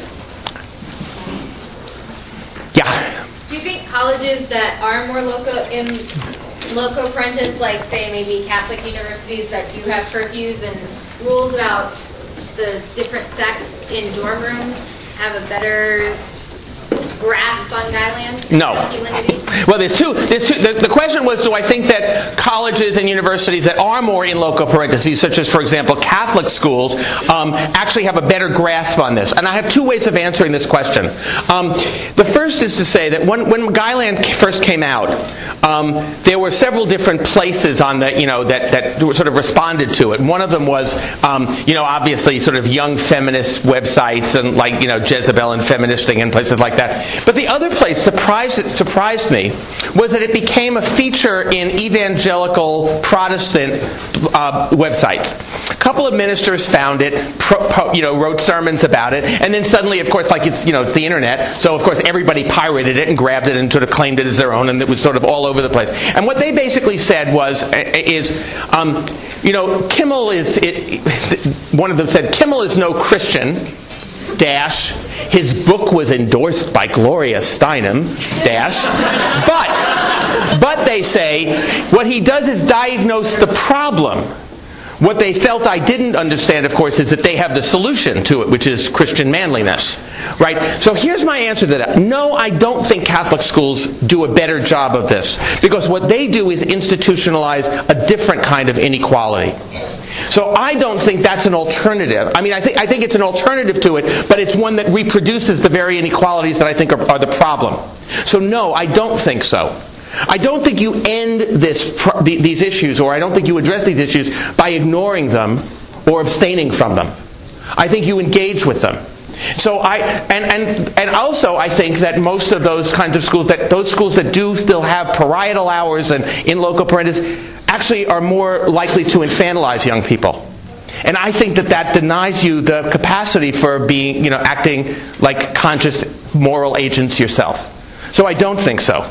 Yeah. Do you think colleges that are more loco parentis, like say maybe Catholic universities that do have curfews and rules about the different sex in dorm rooms, have a better grasp on Guyland? No. Masculinity? Well, there's two. The question was, do I think that colleges and universities that are more in loco parentis, such as, for example, Catholic schools, actually have a better grasp on this? And I have two ways of answering this question. The first is to say that when Guyland first came out, there were several different places on the, that sort of responded to it. One of them was, obviously sort of young feminist websites and like, Jezebel and Feministing and places like that. But the other place surprised me was that it became a feature in evangelical Protestant websites. A couple of ministers found it, wrote sermons about it, and then suddenly, of course, like it's the internet, so of course everybody pirated it and grabbed it and sort of claimed it as their own, and it was sort of all over the place. And what they basically said is, Kimmel one of them said, Kimmel is no Christian. His book was endorsed by Gloria Steinem. But they say what he does is diagnose the problem. What they felt I didn't understand, of course, is that they have the solution to it, which is Christian manliness. Right? So here's my answer to that. No, I don't think Catholic schools do a better job of this. Because what they do is institutionalize a different kind of inequality. So I don't think that's an alternative. I mean, I think it's an alternative to it, but it's one that reproduces the very inequalities that I think are the problem. So no, I don't think so. I don't think you end these issues, or I don't think you address these issues by ignoring them or abstaining from them. I think you engage with them. So and also I think that most of those kinds of schools, those schools that do still have parietal hours and in loco parentis, actually are more likely to infantilize young people. And I think that denies you the capacity for being, acting like conscious moral agents yourself. So I don't think so.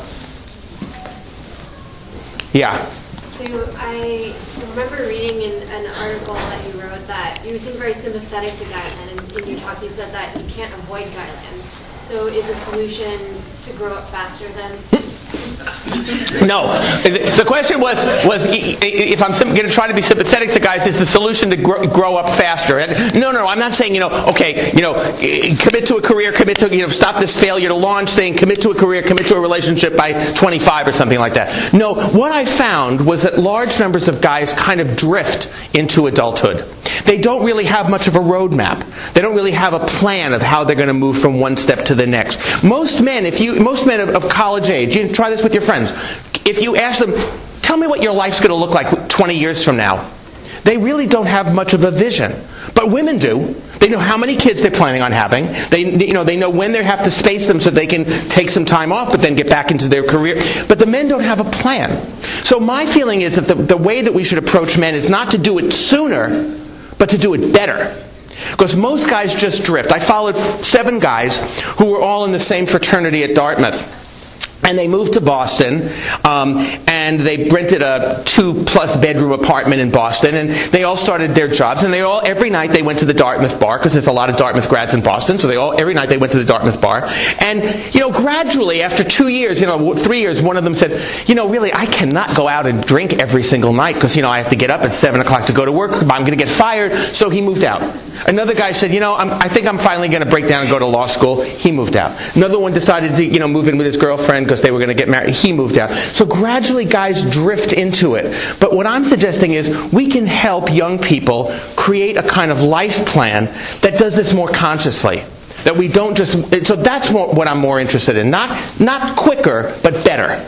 Yeah. So I remember reading in an article that you wrote that you seemed very sympathetic to Guyland, and in your talk you said that you can't avoid Guyland. So is a solution to grow up faster then? No. The question was if I'm going to try to be sympathetic to guys, is the solution to grow up faster? And no, I'm not saying, commit to a career, commit to, stop this failure to launch thing, commit to a career, commit to a relationship by 25 or something like that. No, what I found was that large numbers of guys kind of drift into adulthood. They don't really have much of a roadmap. They don't really have a plan of how they're going to move from one step to the next. Most men of college age, you try this with your friends. If you ask them, tell me what your life's going to look like 20 years from now, they really don't have much of a vision. But women do. They know how many kids they're planning on having. They know when they have to space them so they can take some time off but then get back into their career. But the men don't have a plan. So my feeling is that the way that we should approach men is not to do it sooner, but to do it better. Because most guys just drift. I followed 7 guys who were all in the same fraternity at Dartmouth. And they moved to Boston, and they rented a 2+ bedroom apartment in Boston, and they all started their jobs, and every night they went to the Dartmouth bar, because there's a lot of Dartmouth grads in Boston, so every night they went to the Dartmouth bar. And, gradually, after 2 years, 3 years, one of them said, really, I cannot go out and drink every single night, because, I have to get up at 7 o'clock to go to work, I'm going to get fired, so he moved out. Another guy said, I think I'm finally going to break down and go to law school. He moved out. Another one decided to, move in with his girlfriend, because they were going to get married. He moved out. So gradually guys drift into it. But what I'm suggesting is we can help young people create a kind of life plan that does this more consciously. That we don't just... So that's what I'm more interested in. Not quicker, but better.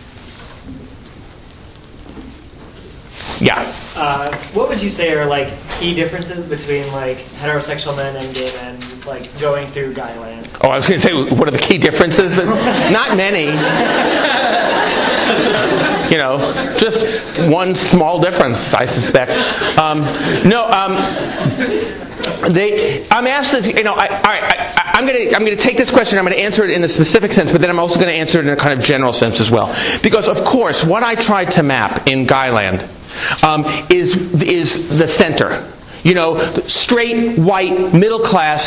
Yeah. What would you say are key differences between heterosexual men and gay men going through Guyland? Oh, I was going to say, what are the key differences? But not many. Just one small difference, I suspect. I'm asked this. I'm going to take this question. I'm going to answer it in a specific sense, but then I'm also going to answer it in a kind of general sense as well. Because of course, what I tried to map in Guyland is the center. Straight, white, middle class,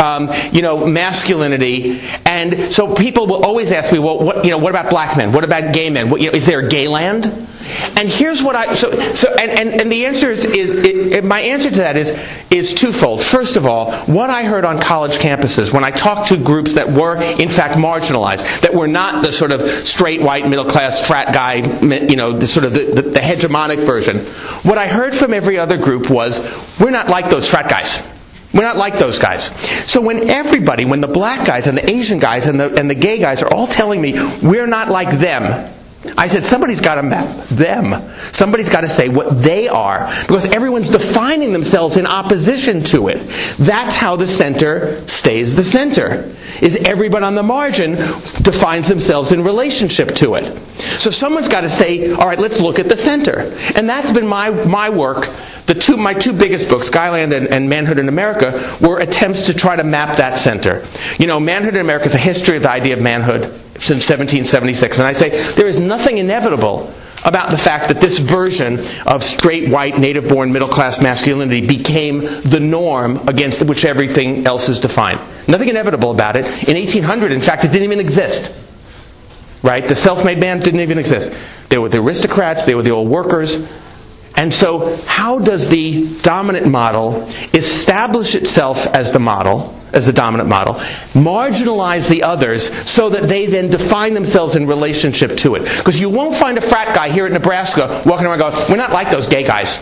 masculinity. And so people will always ask me, well, what about black men? What about gay men? Is there a gay land? And here's what and the answer is my answer to that is twofold. First of all, what I heard on college campuses when I talked to groups that were in fact marginalized, that were not the sort of straight, white, middle class, frat guy, the sort of the hegemonic version. What I heard from every other group was, we're not like those frat guys. We're not like those guys. So when the black guys and the Asian guys and the gay guys are all telling me we're not like them, I said, somebody's got to map them. Somebody's got to say what they are, because everyone's defining themselves in opposition to it. That's how the center stays the center. Is everyone on the margin defines themselves in relationship to it. So someone's got to say, all right, let's look at the center. And that's been my work. My two biggest books, Guyland and Manhood in America, were attempts to try to map that center. Manhood in America is a history of the idea of manhood since 1776. And I say, there is nothing inevitable about the fact that this version of straight, white, native-born, middle-class masculinity became the norm against which everything else is defined. Nothing inevitable about it. In 1800, in fact, it didn't even exist. Right? The self-made man didn't even exist. They were the aristocrats, they were the old workers. And so, how does the dominant model establish itself as the model, as the dominant model, marginalize the others so that they then define themselves in relationship to it? Because you won't find a frat guy here at Nebraska walking around going, we're not like those gay guys.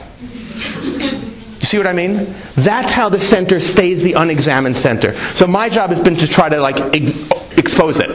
You see what I mean? That's how the center stays the unexamined center. So my job has been to try to expose it.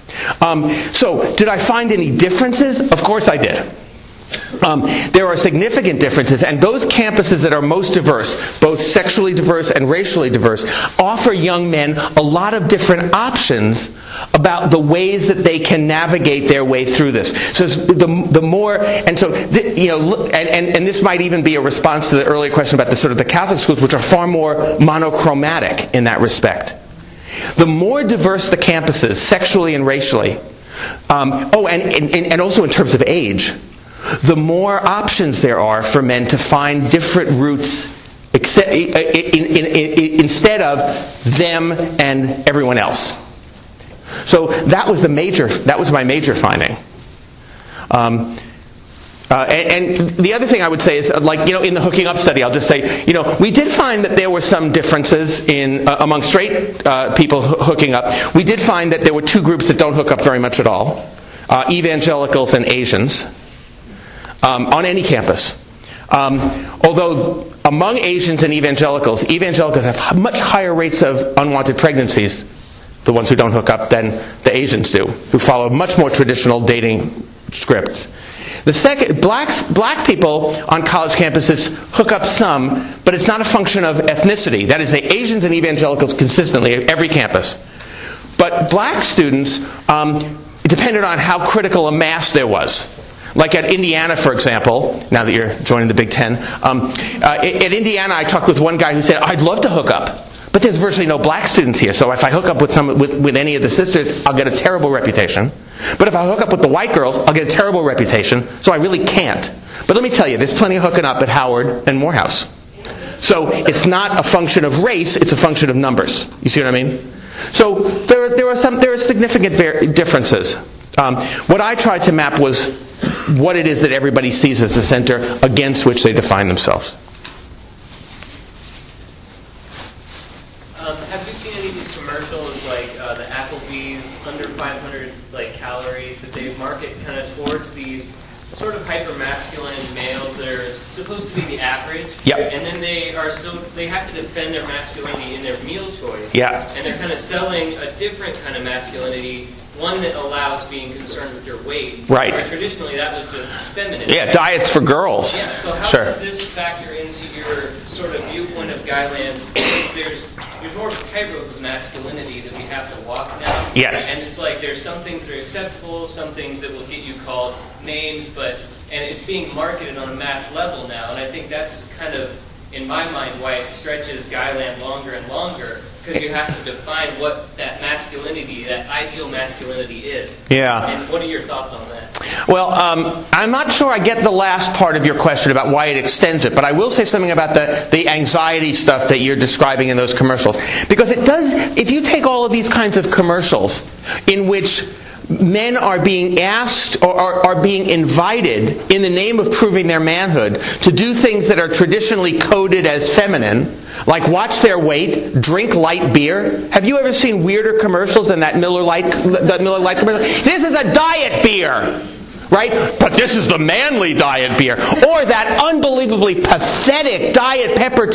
So, did I find any differences? Of course I did. There are significant differences, and those campuses that are most diverse, both sexually diverse and racially diverse, offer young men a lot of different options about the ways that they can navigate their way through this. So the more, and so and this might even be a response to the earlier question about the Catholic schools, which are far more monochromatic in that respect. The more diverse the campuses, sexually and racially, and also in terms of age, the more options there are for men to find different routes instead of them and everyone else. So that was my major finding. And the other thing I would say is, in the hooking up study, I'll just say, we did find that there were some differences among straight people hooking up. We did find that there were two groups that don't hook up very much at all: evangelicals and Asians, on any campus. Although among Asians and evangelicals have much higher rates of unwanted pregnancies, the ones who don't hook up, than the Asians do, who follow much more traditional dating scripts. The second, black people on college campuses hook up some, but it's not a function of ethnicity. That is, Asians and evangelicals consistently at every campus. But black students, it depended on how critical a mass there was. Like at Indiana, for example, now that you're joining the Big Ten, at Indiana I talked with one guy who said, I'd love to hook up, But there's virtually no black students here, so if I hook up with any of the sisters, I'll get a terrible reputation. But if I hook up with the white girls, I'll get a terrible reputation, so I really can't. But let me tell you, there's plenty of hooking up at Howard and Morehouse. So it's not a function of race, it's a function of numbers. You see what I mean? So there are significant differences. What I tried to map was what it is that everybody sees as the center against which they define themselves. Have you seen any of these commercials, like the Applebee's under 500 calories, that they market kind of towards these sort of hyper-masculine males that are supposed to be the average, Yep. And then they have to defend their masculinity in their meal choice, Yeah. And they're kind of selling a different kind of masculinity, one that allows being concerned with your weight. Right. Where traditionally that was just feminine. Yeah, diets for girls. Yeah, so how Sure. does this factor into your sort of viewpoint of Guyland? Because there's more of a tightrope of masculinity that we have to walk now. Yes. And it's like there's some things that are acceptable, some things that will get you called names, and it's being marketed on a mass level now, and I think that's kind of, in my mind, why it stretches Guyland longer and longer, because you have to define what that masculinity, that ideal masculinity is. Yeah. And what are your thoughts on that? Well, I'm not sure I get the last part of your question about why it extends it, but I will say something about the anxiety stuff that you're describing in those commercials. Because it does, if you take all of these kinds of commercials in which men are being asked or are being invited in the name of proving their manhood to do things that are traditionally coded as feminine, like watch their weight, drink light beer. Have you ever seen weirder commercials than that Miller Lite commercial? This is a diet beer, right? But this is the manly diet beer. Or that unbelievably pathetic Diet Pepper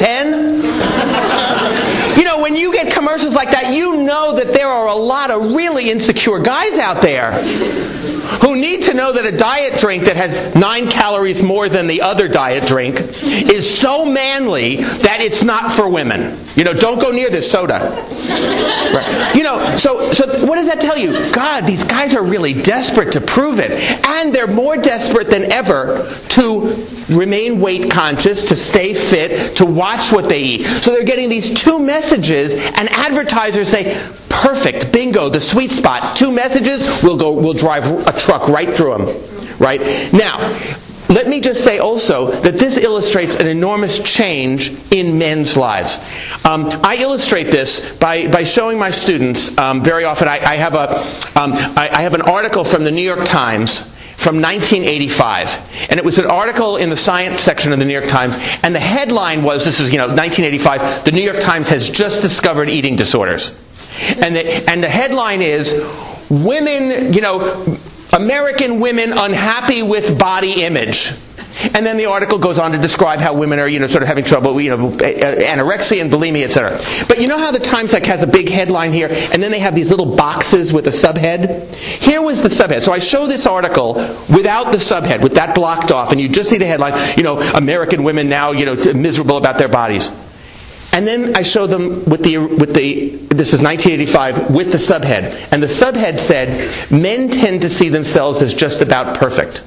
10. You know, when you get commercials like that, you know that there are a lot of really insecure guys out there who need to know that a diet drink that has 9 calories more than the other diet drink is so manly that it's not for women. You know, don't go near this soda. Right. You know, so what does that tell you? God, these guys are really desperate to prove it. And they're more desperate than ever to remain weight conscious, to stay fit, to watch what they eat. So they're getting these 2 messages, and advertisers say, perfect, bingo, the sweet spot. 2 messages, we'll drive a truck right through them. Right? Now, let me just say also that this illustrates an enormous change in men's lives. I illustrate this by showing my students very often. I have an article from the New York Times from 1985, and it was an article in the science section of the New York Times, and the headline was, this is 1985, the New York Times has just discovered eating disorders, and the headline is, women, American women unhappy with body image. And then the article goes on to describe how women are, sort of having trouble with, anorexia and bulimia, etc. But you know how the Times has a big headline here, and then they have these little boxes with a subhead? Here was the subhead. So I show this article without the subhead, with that blocked off, and you just see the headline, American women now, miserable about their bodies. And then I show them with the this is 1985, with the subhead. And the subhead said, men tend to see themselves as just about perfect.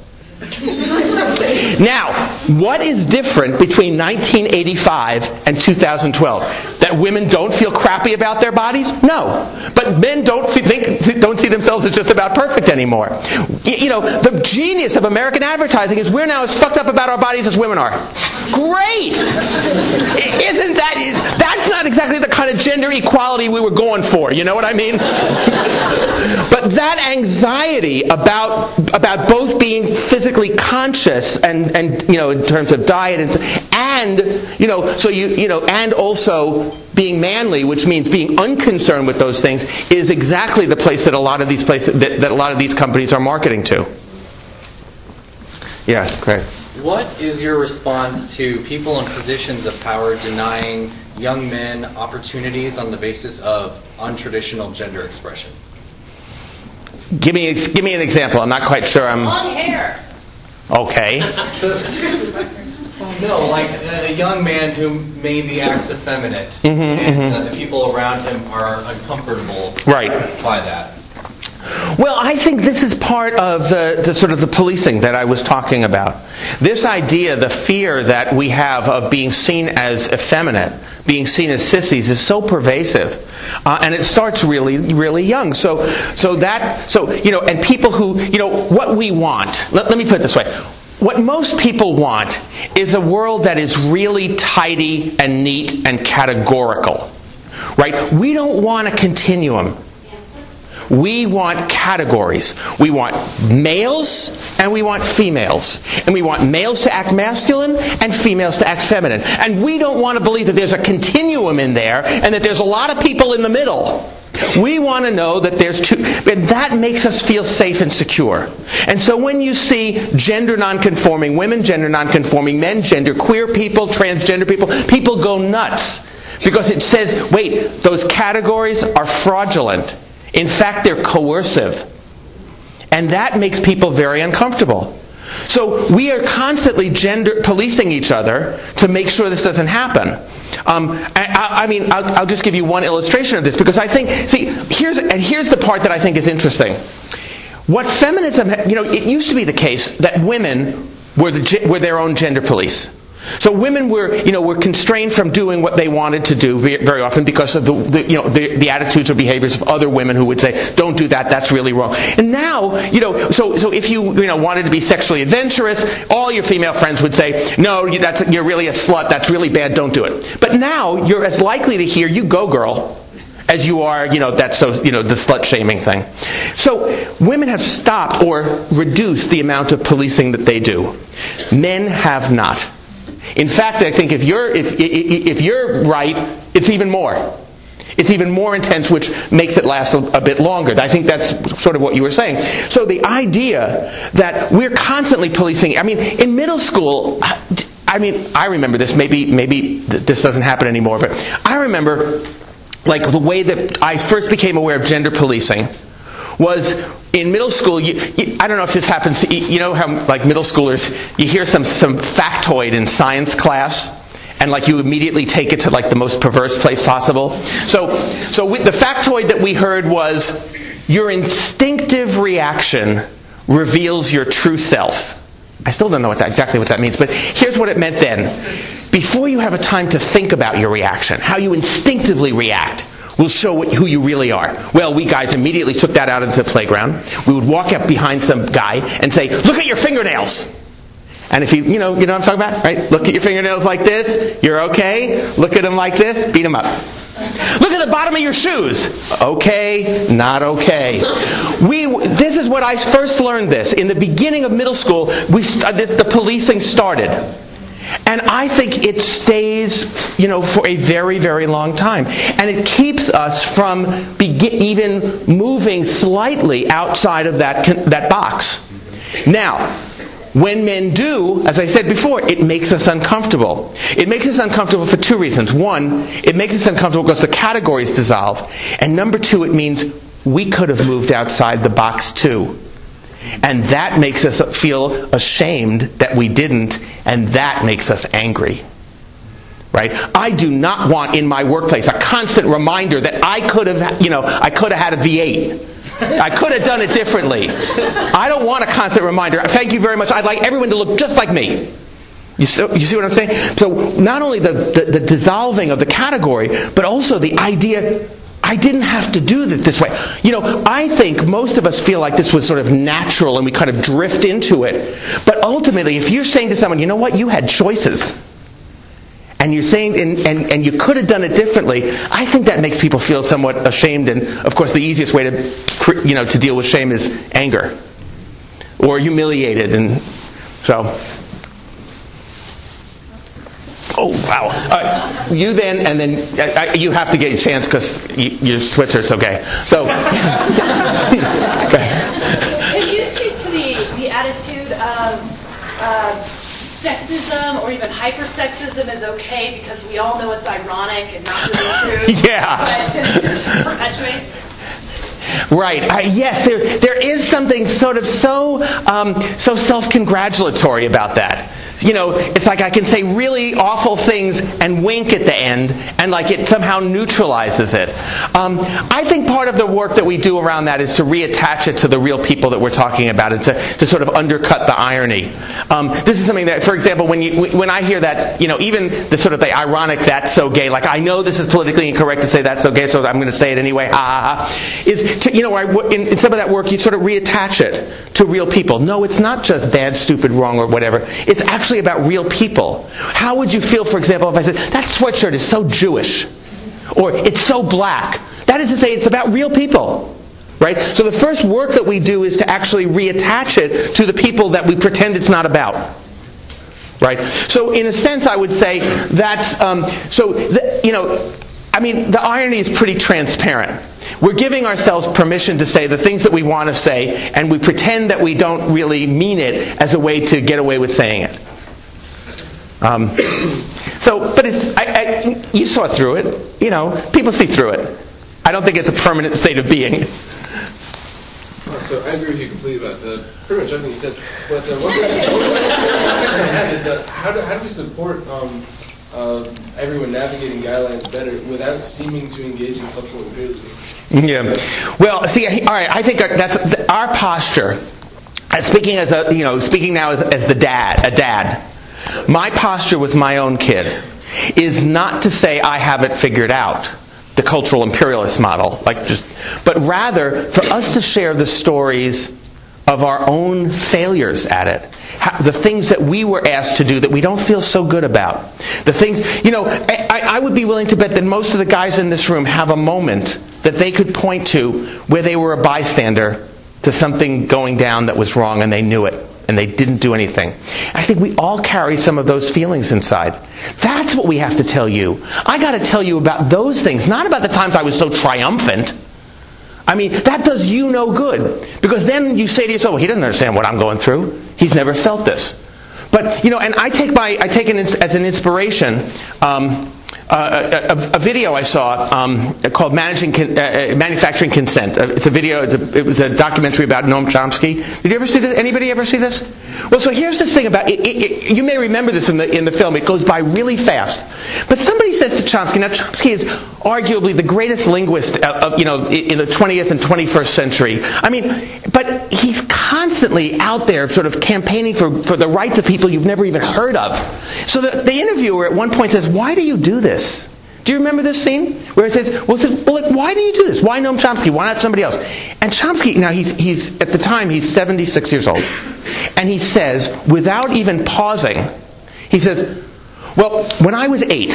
Now, what is different between 1985 and 2012? That women don't feel crappy about their bodies? No. But men don't see themselves as just about perfect anymore. The genius of American advertising is we're now as fucked up about our bodies as women are. Great! Isn't that's not exactly the kind of gender equality we were going for, you know what I mean? But that anxiety about both being physically conscious and in terms of diet and also being manly, which means being unconcerned with those things, is exactly the place that a lot of these that a lot of these companies are marketing to. Yeah, great. What is your response to people in positions of power denying young men opportunities on the basis of untraditional gender expression? Give me an example. I'm not quite sure. Long hair. Okay. No, like a young man who maybe acts effeminate, and the people around him are uncomfortable Right. by that. Well, I think this is part of the sort of the policing that I was talking about. This idea, the fear that we have of being seen as effeminate, being seen as sissies, is so pervasive, and it starts really, really young. And people who, what we want. Let me put it this way. What most people want is a world that is really tidy and neat and categorical, right? We don't want a continuum. We want categories. We want males and we want females. And we want males to act masculine and females to act feminine. And we don't want to believe that there's a continuum in there and that there's a lot of people in the middle. We want to know that there's two, and that makes us feel safe and secure. And so when you see gender nonconforming women, gender nonconforming men, gender queer people, transgender people go nuts. Because it says, wait, those categories are fraudulent. In fact, they're coercive. And that makes people very uncomfortable. So we are constantly gender policing each other to make sure this doesn't happen. I'll just give you one illustration of this because I think, here's the part that I think is interesting. What feminism, it used to be the case that women were their own gender police. So women were constrained from doing what they wanted to do very often because of the attitudes or behaviors of other women who would say, "Don't do that. That's really wrong." And now, so if you wanted to be sexually adventurous, all your female friends would say, "No, you're really a slut. That's really bad. Don't do it." But now you're as likely to hear, "You go, girl," as you are, the slut shaming thing. So women have stopped or reduced the amount of policing that they do. Men have not. In fact, I think if you're right, it's even more. It's even more intense, which makes it last a bit longer. I think that's sort of what you were saying. So the idea that we're constantly policing, in middle school, I remember this, maybe this doesn't happen anymore, but I remember, the way that I first became aware of gender policing was in middle school. I don't know if this happens. You know how, middle schoolers, you hear some factoid in science class, and you immediately take it to the most perverse place possible. So the factoid that we heard was, your instinctive reaction reveals your true self. I still don't know exactly what that means, but here's what it meant then. Before you have a time to think about your reaction, how you instinctively react will show who you really are. Well, we guys immediately took that out into the playground. We would walk up behind some guy and say, "Look at your fingernails." And if you know what I'm talking about, right? Look at your fingernails like this. You're okay. Look at them like this. Beat them up. Look at the bottom of your shoes. Okay, not okay. This is what I first learned this. In the beginning of middle school, the policing started. And I think it stays, for a very, very long time. And it keeps us from even moving slightly outside of that box. Now, when men do, as I said before, it makes us uncomfortable. It makes us uncomfortable for two reasons. One, it makes us uncomfortable because the categories dissolve. And number two, it means we could have moved outside the box too. And that makes us feel ashamed that we didn't, and that makes us angry. Right? I do not want in my workplace a constant reminder that I could have had a V8. I could have done it differently. I don't want a constant reminder. Thank you very much. I'd like everyone to look just like me. You see what I'm saying? So not only the dissolving of the category, but also the idea, I didn't have to do it this way. I think most of us feel like this was sort of natural and we kind of drift into it. But ultimately, if you're saying to someone, you know what, you had choices, and you're saying, and you could have done it differently, I think that makes people feel somewhat ashamed. And of course, the easiest way to deal with shame is anger or humiliated, and so. Oh, wow. You then, and then you have to get a chance because your Switzer's okay. So, Can you speak to the attitude of sexism or even hypersexism is okay because we all know it's ironic and not really true? Yeah. But it perpetuates? Right. Yes, there is something sort of so self-congratulatory about that. it's like I can say really awful things and wink at the end, and like it somehow neutralizes it. I think part of the work that we do around that is to reattach it to the real people that we're talking about, and to sort of undercut the irony. This is something that, for example, when I hear that, even the sort of the ironic "that's so gay," like I know this is politically incorrect to say that's so gay, so I'm going to say it anyway. Ha ha ha. Is in some of that work you sort of reattach it to real people. No, it's not just bad, stupid, wrong, or whatever. It's actually about real people. How would you feel, for example, if I said, that sweatshirt is so Jewish, or it's so black? That is to say, it's about real people. Right? So the first work that we do is to actually reattach it to the people that we pretend it's not about. Right? So in a sense, I would say that, the irony is pretty transparent. We're giving ourselves permission to say the things that we want to say, and we pretend that we don't really mean it as a way to get away with saying it. But it's, you saw through it. People see through it. I don't think it's a permanent state of being. So I agree with you completely about pretty much everything you said. But one question I have is how do we support everyone navigating Guyland better without seeming to engage in cultural imperialism? Yeah. Well, see, all right. I think that's our posture. Speaking now as a dad. My posture with my own kid is not to say I have it figured out, the cultural imperialist model, but rather for us to share the stories of our own failures at it. The things that we were asked to do that we don't feel so good about. The things, I would be willing to bet that most of the guys in this room have a moment that they could point to where they were a bystander to something going down that was wrong and they knew it. And they didn't do anything. I think we all carry some of those feelings inside. That's what we have to tell you. I got to tell you about those things, not about the times I was so triumphant. I mean, that does you no good. Because then you say to yourself, well, he doesn't understand what I'm going through. He's never felt this. But, and I take as an inspiration a video I saw called Manufacturing Consent. It's a video. It was a documentary about Noam Chomsky. Did you ever see this? Anybody ever see this? Well, so here's this thing about it. You may remember this in the film. It goes by really fast. But somebody says to Chomsky. Now, Chomsky is arguably the greatest linguist in the 20th and 21st century. I mean, but he's constantly out there, sort of campaigning for the rights of people you've never even heard of. So the interviewer at one point says, "Why do you do this?" Do you remember this scene where it says, why do you do this? Why Noam Chomsky? Why not somebody else? And Chomsky, now he's at the time he's 76 years old, and he says, without even pausing, he says, well, when I was 8,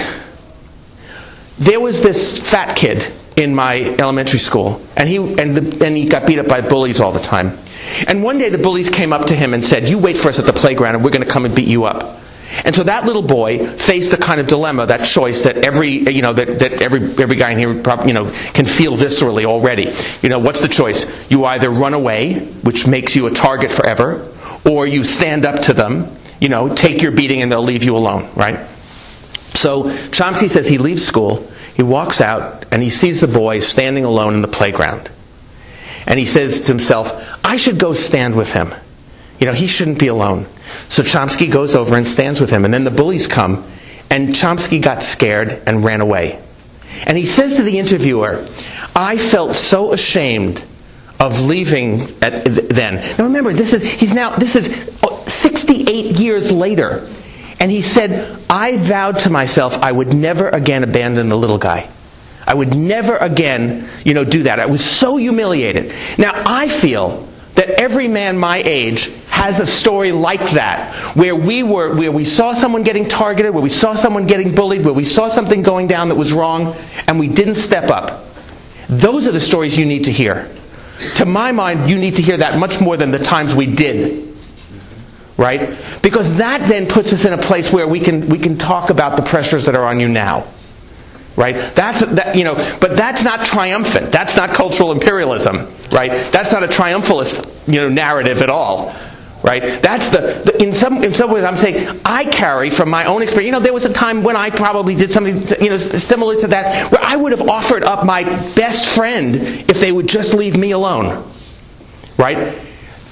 there was this fat kid in my elementary school, and he got beat up by bullies all the time. And one day the bullies came up to him and said, "You wait for us at the playground, and we're going to come and beat you up." And so that little boy faced the kind of dilemma, that choice that every guy in here can feel viscerally already. What's the choice? You either run away, which makes you a target forever, or you stand up to them, take your beating and they'll leave you alone, right? So Chomsky says he leaves school, he walks out, and he sees the boy standing alone in the playground. And he says to himself, I should go stand with him. He shouldn't be alone. So Chomsky goes over and stands with him. And then the bullies come. And Chomsky got scared and ran away. And he says to the interviewer, I felt so ashamed of leaving then. Now remember, this is 68 years later. And he said, I vowed to myself I would never again abandon the little guy. I would never again, do that. I was so humiliated. Now I feel that every man my age has a story like that, where we saw someone getting targeted, where we saw someone getting bullied, where we saw something going down that was wrong, and we didn't step up. Those are the stories you need to hear. To my mind, you need to hear that much more than the times we did. Right? Because that then puts us in a place where we can talk about the pressures that are on you now. Right? But that's not triumphant. That's not cultural imperialism. Right? That's not a triumphalist, narrative at all. Right? That's in some ways I'm saying I carry from my own experience. There was a time when I probably did something, similar to that, where I would have offered up my best friend if they would just leave me alone. Right?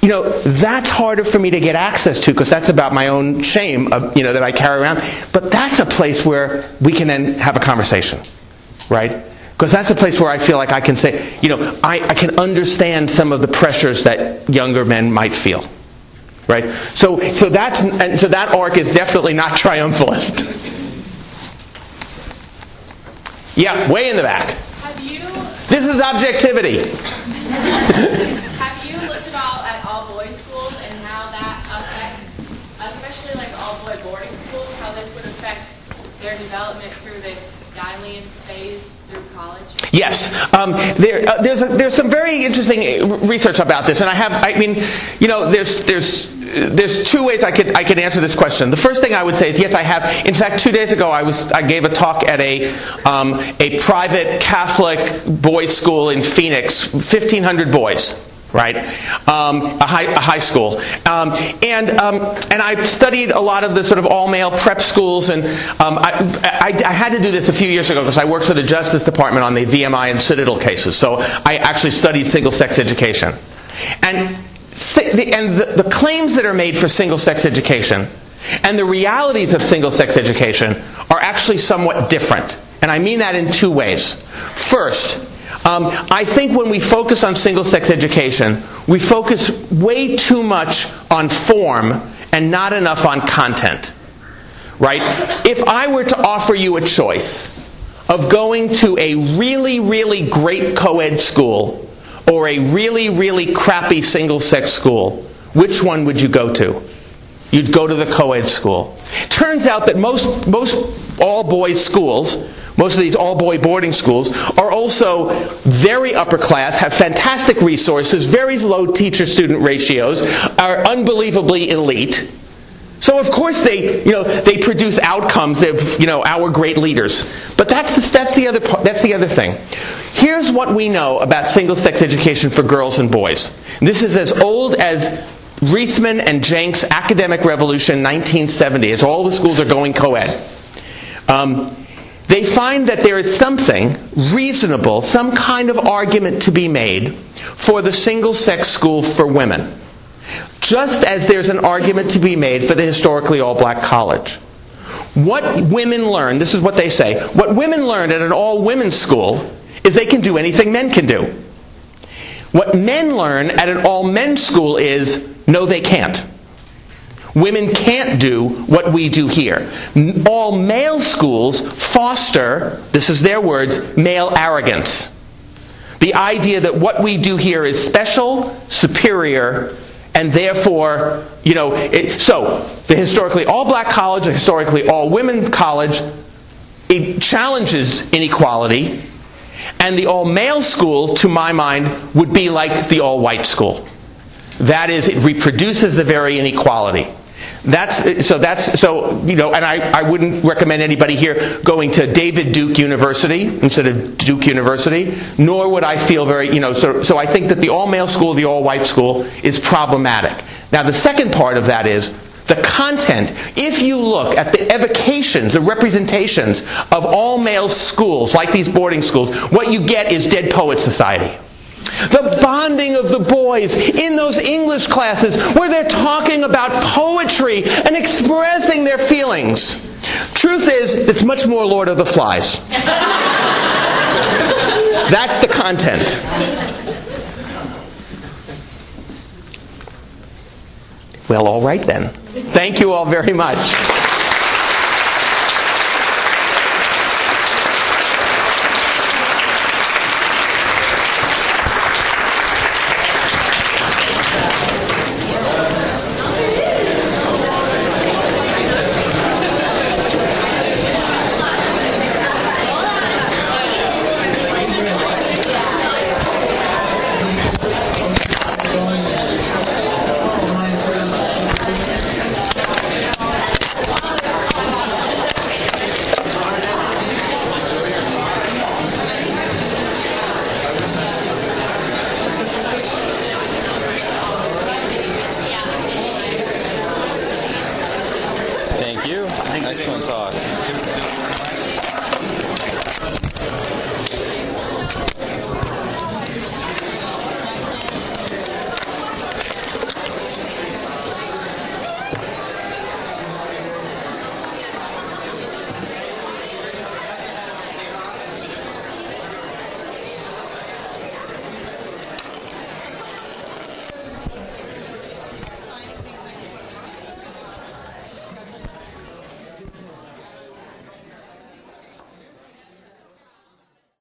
that's harder for me to get access to because that's about my own shame, that I carry around. But that's a place where we can then have a conversation, right? Because that's a place where I feel like I can say, I can understand some of the pressures that younger men might feel, right? So that arc is definitely not triumphalist. Yeah, way in the back. This is objectivity. Have you looked at all boys schools and how that affects, especially like all boy boarding schools, how this would affect their development through this Guylian phase through college? Yes, there's some very interesting research about this, and there's two ways I could answer this question. The first thing I would say is yes, I have. In fact, 2 days ago I gave a talk at a private Catholic boys' school in Phoenix, 1,500 boys. Right, a high school, and I've studied a lot of the sort of all-male prep schools, and I had to do this a few years ago because I worked for the Justice Department on the VMI and Citadel cases, so I actually studied single-sex education, and the claims that are made for single-sex education and the realities of single-sex education are actually somewhat different, and I mean that in two ways. First, I think when we focus on single-sex education, we focus way too much on form and not enough on content. Right? If I were to offer you a choice of going to a really, really great co-ed school or a really, really crappy single-sex school, which one would you go to? You'd go to the co-ed school. Turns out that most all-boys schools, most of these all-boy boarding schools, are also very upper class, have fantastic resources, very low teacher-student ratios, are unbelievably elite. So of course they produce outcomes of our great leaders. But that's the other thing. Here's what we know about single-sex education for girls and boys. This is as old as Reisman and Jenks' academic revolution, 1970, as all the schools are going co-ed. They find that there is something reasonable, some kind of argument to be made for the single-sex school for women. Just as there's an argument to be made for the historically all-black college. What women learn, this is what they say, what women learn at an all-women's school is they can do anything men can do. What men learn at an all-men's school is, no, they can't. Women can't do what we do here. All male schools foster, this is their words, male arrogance. The idea that what we do here is special, superior, and therefore, so the historically all-black college, the historically all-women college, it challenges inequality, and the all-male school, to my mind, would be like the all-white school. That is, it reproduces the very inequality. And I wouldn't recommend anybody here going to David Duke University instead of Duke University, nor would I feel very, so I think that the all-male school, the all-white school is problematic. Now the second part of that is the content. If you look at the evocations, the representations of all-male schools, like these boarding schools, what you get is Dead Poets Society. The bonding of the boys in those English classes where they're talking about poetry and expressing their feelings. Truth is, it's much more Lord of the Flies. That's the content. Well, all right then. Thank you all very much. Excellent talk.